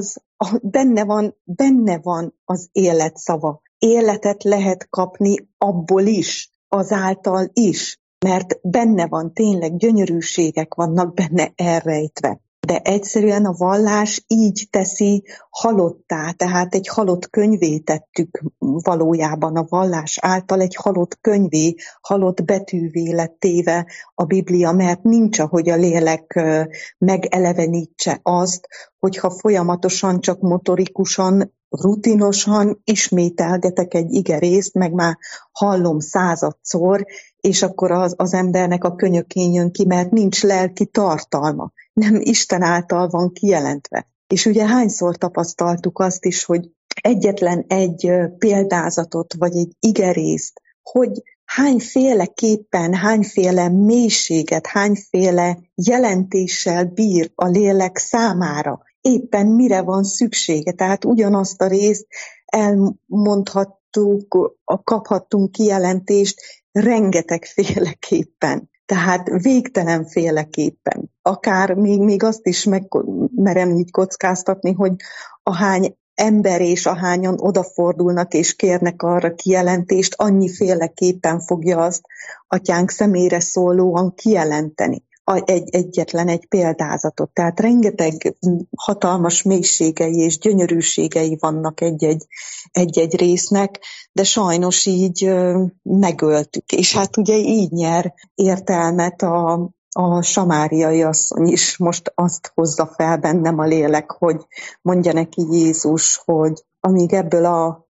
benne van az élet szava. Életet lehet kapni abból is, azáltal is, mert benne van, tényleg gyönyörűségek vannak benne elrejtve. De egyszerűen a vallás így teszi halottá, tehát egy halott könyvé tettük valójában a vallás által, egy halott könyvé, halott betűvé lett téve a Biblia, mert nincs, ahogy a lélek megelevenítse azt, hogyha folyamatosan, csak motorikusan, rutinosan ismételgetek egy igerészt, meg már hallom századszor, és akkor az embernek a könyökén jön ki, mert nincs lelki tartalma. Nem Isten által van kijelentve. És ugye hányszor tapasztaltuk azt is, hogy egyetlen egy példázatot, vagy egy igerészt, hogy hányféleképpen, hányféle mélységet, hányféle jelentéssel bír a lélek számára. Éppen mire van szüksége. Tehát ugyanazt a részt elmondhattuk, kaphattunk kijelentést rengetegféleképpen. Tehát végtelenféleképpen. Akár még azt is merem így kockáztatni, hogy ahány ember és ahányan odafordulnak és kérnek arra kijelentést, annyiféleképpen fogja azt atyánk személyre szólóan kijelenteni. Egyetlen egy példázatot. Tehát rengeteg hatalmas mélységei és gyönyörűségei vannak egy-egy résznek, de sajnos így megöltük. És hát ugye így nyer értelmet a samáriai asszony is. Most azt hozza fel bennem a lélek, hogy mondja neki Jézus, hogy amíg ebből a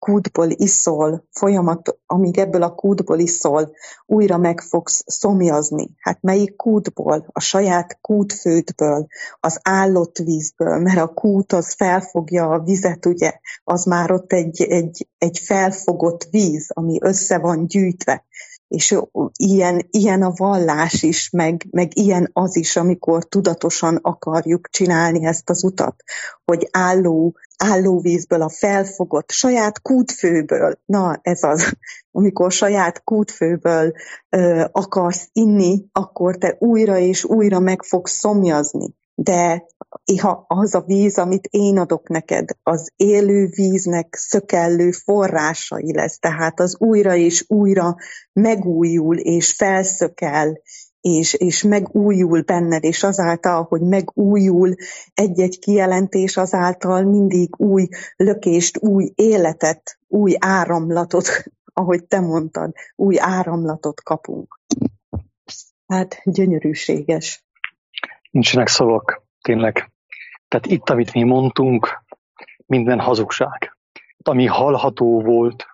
kútból iszol, amíg ebből a kútból iszol, újra meg fogsz szomjazni. Hát melyik kútból? A saját kútfődből, az állott vízből, mert a kút az felfogja a vizet, ugye? Az már ott egy felfogott víz, ami össze van gyűjtve. És ilyen a vallás is, meg ilyen az is, amikor tudatosan akarjuk csinálni ezt az utat, hogy állóvízből, a felfogott, saját kútfőből, na ez az, amikor saját kútfőből akarsz inni, akkor te újra és újra meg fogsz szomjazni. De ha az a víz, amit én adok neked, az élő víznek szökellő forrásai lesz, tehát az újra és újra megújul és felszökel, és megújul benned, és azáltal, hogy megújul egy-egy kijelentés, azáltal mindig új lökést, új életet, új áramlatot, ahogy te mondtad, új áramlatot kapunk. Hát gyönyörűséges. Nincsenek szavak, tényleg. Tehát itt, amit mi mondtunk, minden hazugság. Ami hallható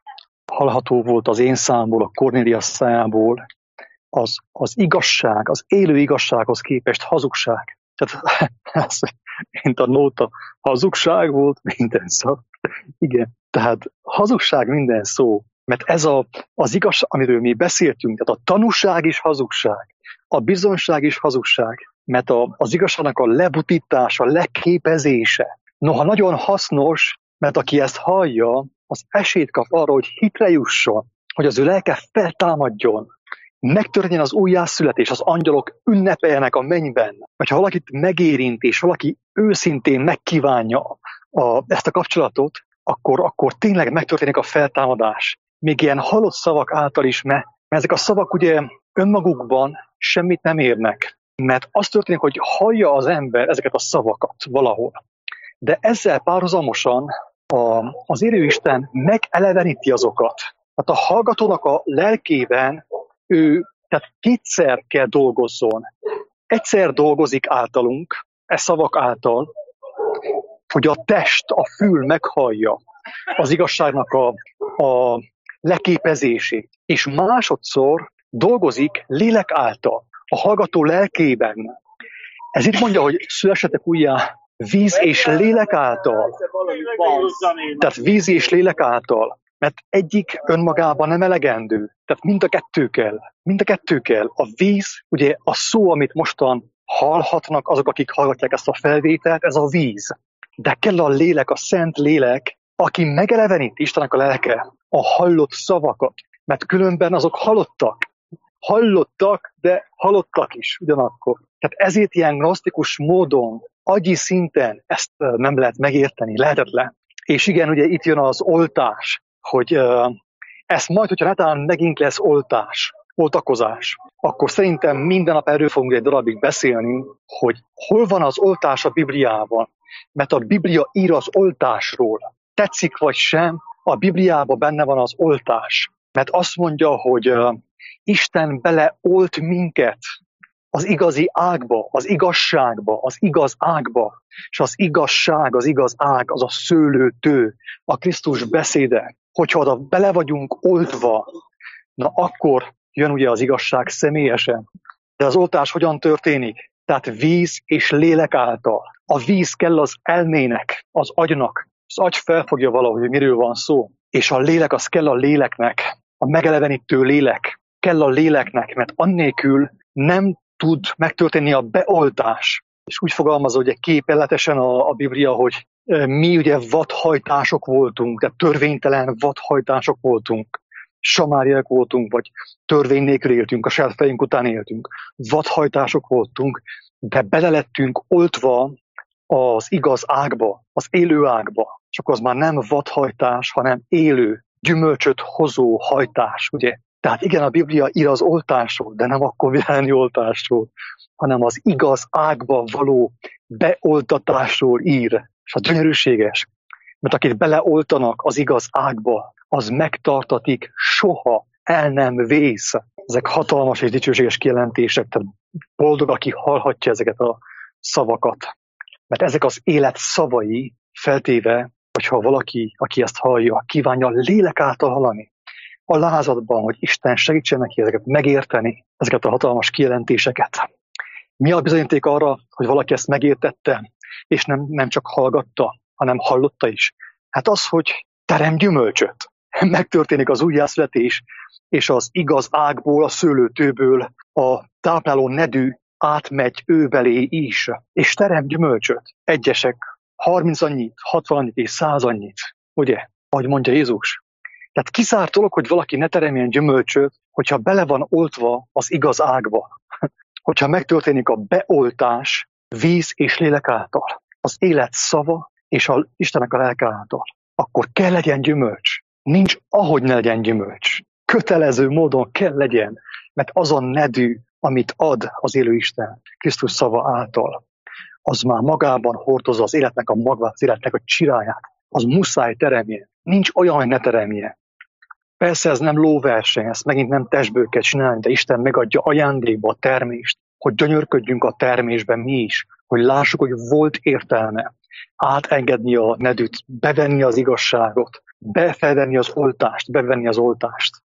volt az én számból, a Kornélia szájából, az igazság, az élő igazsághoz képest hazugság. Tehát ez, mint a nóta, hazugság volt minden szó. Igen, tehát hazugság minden szó. Mert ez az igazság, amiről mi beszéltünk, tehát a tanúság is hazugság, a bizonyság is hazugság, mert az igazságnak a lebutítása, leképezése, noha nagyon hasznos, mert aki ezt hallja, az esélyt kap arra, hogy hitre jusson, hogy az ő lelke feltámadjon, megtörténjen az újjászületés, az angyalok ünnepeljenek a mennyben. Vagy ha valakit megérint, és valaki őszintén megkívánja ezt a kapcsolatot, akkor tényleg megtörténik a feltámadás. Még ilyen halott szavak által is, mert ezek a szavak ugye önmagukban semmit nem érnek. Mert az történik, hogy hallja az ember ezeket a szavakat valahol. De ezzel párhuzamosan az élő Isten megeleveníti azokat. Tehát a hallgatónak a lelkében tehát kétszer kell dolgozzon. Egyszer dolgozik általunk, szavak által, hogy a test, a fül meghallja az igazságnak a leképezését. És másodszor dolgozik lélek által, a hallgató lelkében. Ez itt mondja, hogy szülessetek újjá víz és lélek által. Tehát víz és lélek által. Mert egyik önmagában nem elegendő. Tehát mind a kettő kell. Mind a kettő kell. A víz, ugye a szó, amit mostan hallhatnak azok, akik hallgatják ezt a felvételt, ez a víz. De kell a lélek, a szent lélek, aki megelevenít Istennek a lelke, a hallott szavakat. Mert különben azok hallottak, de halottak is ugyanakkor. Tehát ezért ilyen gnosztikus módon, agyi szinten ezt nem lehet megérteni, lehetetlen. És igen, ugye itt jön az oltás, hogy ezt majd, hogyha netán megint lesz oltakozás, akkor szerintem minden nap erről fogunk egy darabig beszélni, hogy hol van az oltás a Bibliában. Mert a Biblia ír az oltásról. Tetszik vagy sem, a Bibliában benne van az oltás. Mert azt mondja, hogy Isten beleolt minket az igazi ágba, az igazságba, az igaz ágba. És az igazság, az igaz ág, az a szőlőtő, a Krisztus beszéde. Hogyha oda bele vagyunk oltva, na akkor jön ugye az igazság személyesen. De az oltás hogyan történik? Tehát víz és lélek által. A víz kell az elmének, az agynak. Az agy felfogja valahogy, hogy miről van szó. És a lélek az kell a léleknek, a megelevenítő lélek. Kell a léleknek, mert annélkül nem tud megtörténni a beoltás. És úgy fogalmazza ugye képelletesen a Biblia, hogy mi ugye vadhajtások voltunk, tehát törvénytelen vadhajtások voltunk. Samáriák voltunk, vagy törvény nélkül éltünk, a saját fejünk után éltünk. Vadhajtások voltunk, de bele lettünk oltva az igaz ágba, az élő ágba. És akkor az már nem vadhajtás, hanem élő, gyümölcsöt hozó hajtás, ugye? Tehát igen, a Biblia ír az oltásról, de nem akkor világi oltásról, hanem az igaz ágba való beoltatásról ír. És a gyönyörűséges, mert akit beleoltanak az igaz ágba, az megtartatik, soha el nem vész. Ezek hatalmas és dicsőséges kijelentések, tehát boldog, aki hallhatja ezeket a szavakat. Mert ezek az élet szavai, feltéve, vagy ha valaki, aki ezt hallja, kívánja lélek által hallani, a lázadban, hogy Isten segítsen neki ezeket megérteni, ezeket a hatalmas kijelentéseket. Mi a bizonyíték arra, hogy valaki ezt megértette, és nem csak hallgatta, hanem hallotta is? Hát az, hogy terem gyümölcsöt. Megtörténik az újjászületés, és az igaz ágból, a szőlőtőből a tápláló nedű átmegy ő belé is, és terem gyümölcsöt. Egyesek 30 annyit, 60 annyit és 100 annyit, ugye? Ahogy mondja Jézus. Tehát kizárt dolog, hogy valaki ne teremjen gyümölcsöt, hogyha bele van oltva az igaz ágba. Hogyha megtörténik a beoltás víz és lélek által, az élet szava és Istennek a lelke által, akkor kell legyen gyümölcs. Nincs, ahogy ne legyen gyümölcs. Kötelező módon kell legyen, mert az a nedű, amit ad az élő Isten Krisztus szava által, az már magában hordozza az életnek a magvát, az életnek a csiráját. Az muszáj teremje. Nincs olyan, hogy ne teremje. Persze ez nem lóverseny, ezt megint nem testből kell csinálni, de Isten megadja ajándékba a termést, hogy gyönyörködjünk a termésben mi is, hogy lássuk, hogy volt értelme átengedni a nedűt, bevenni az igazságot, bevenni az oltást.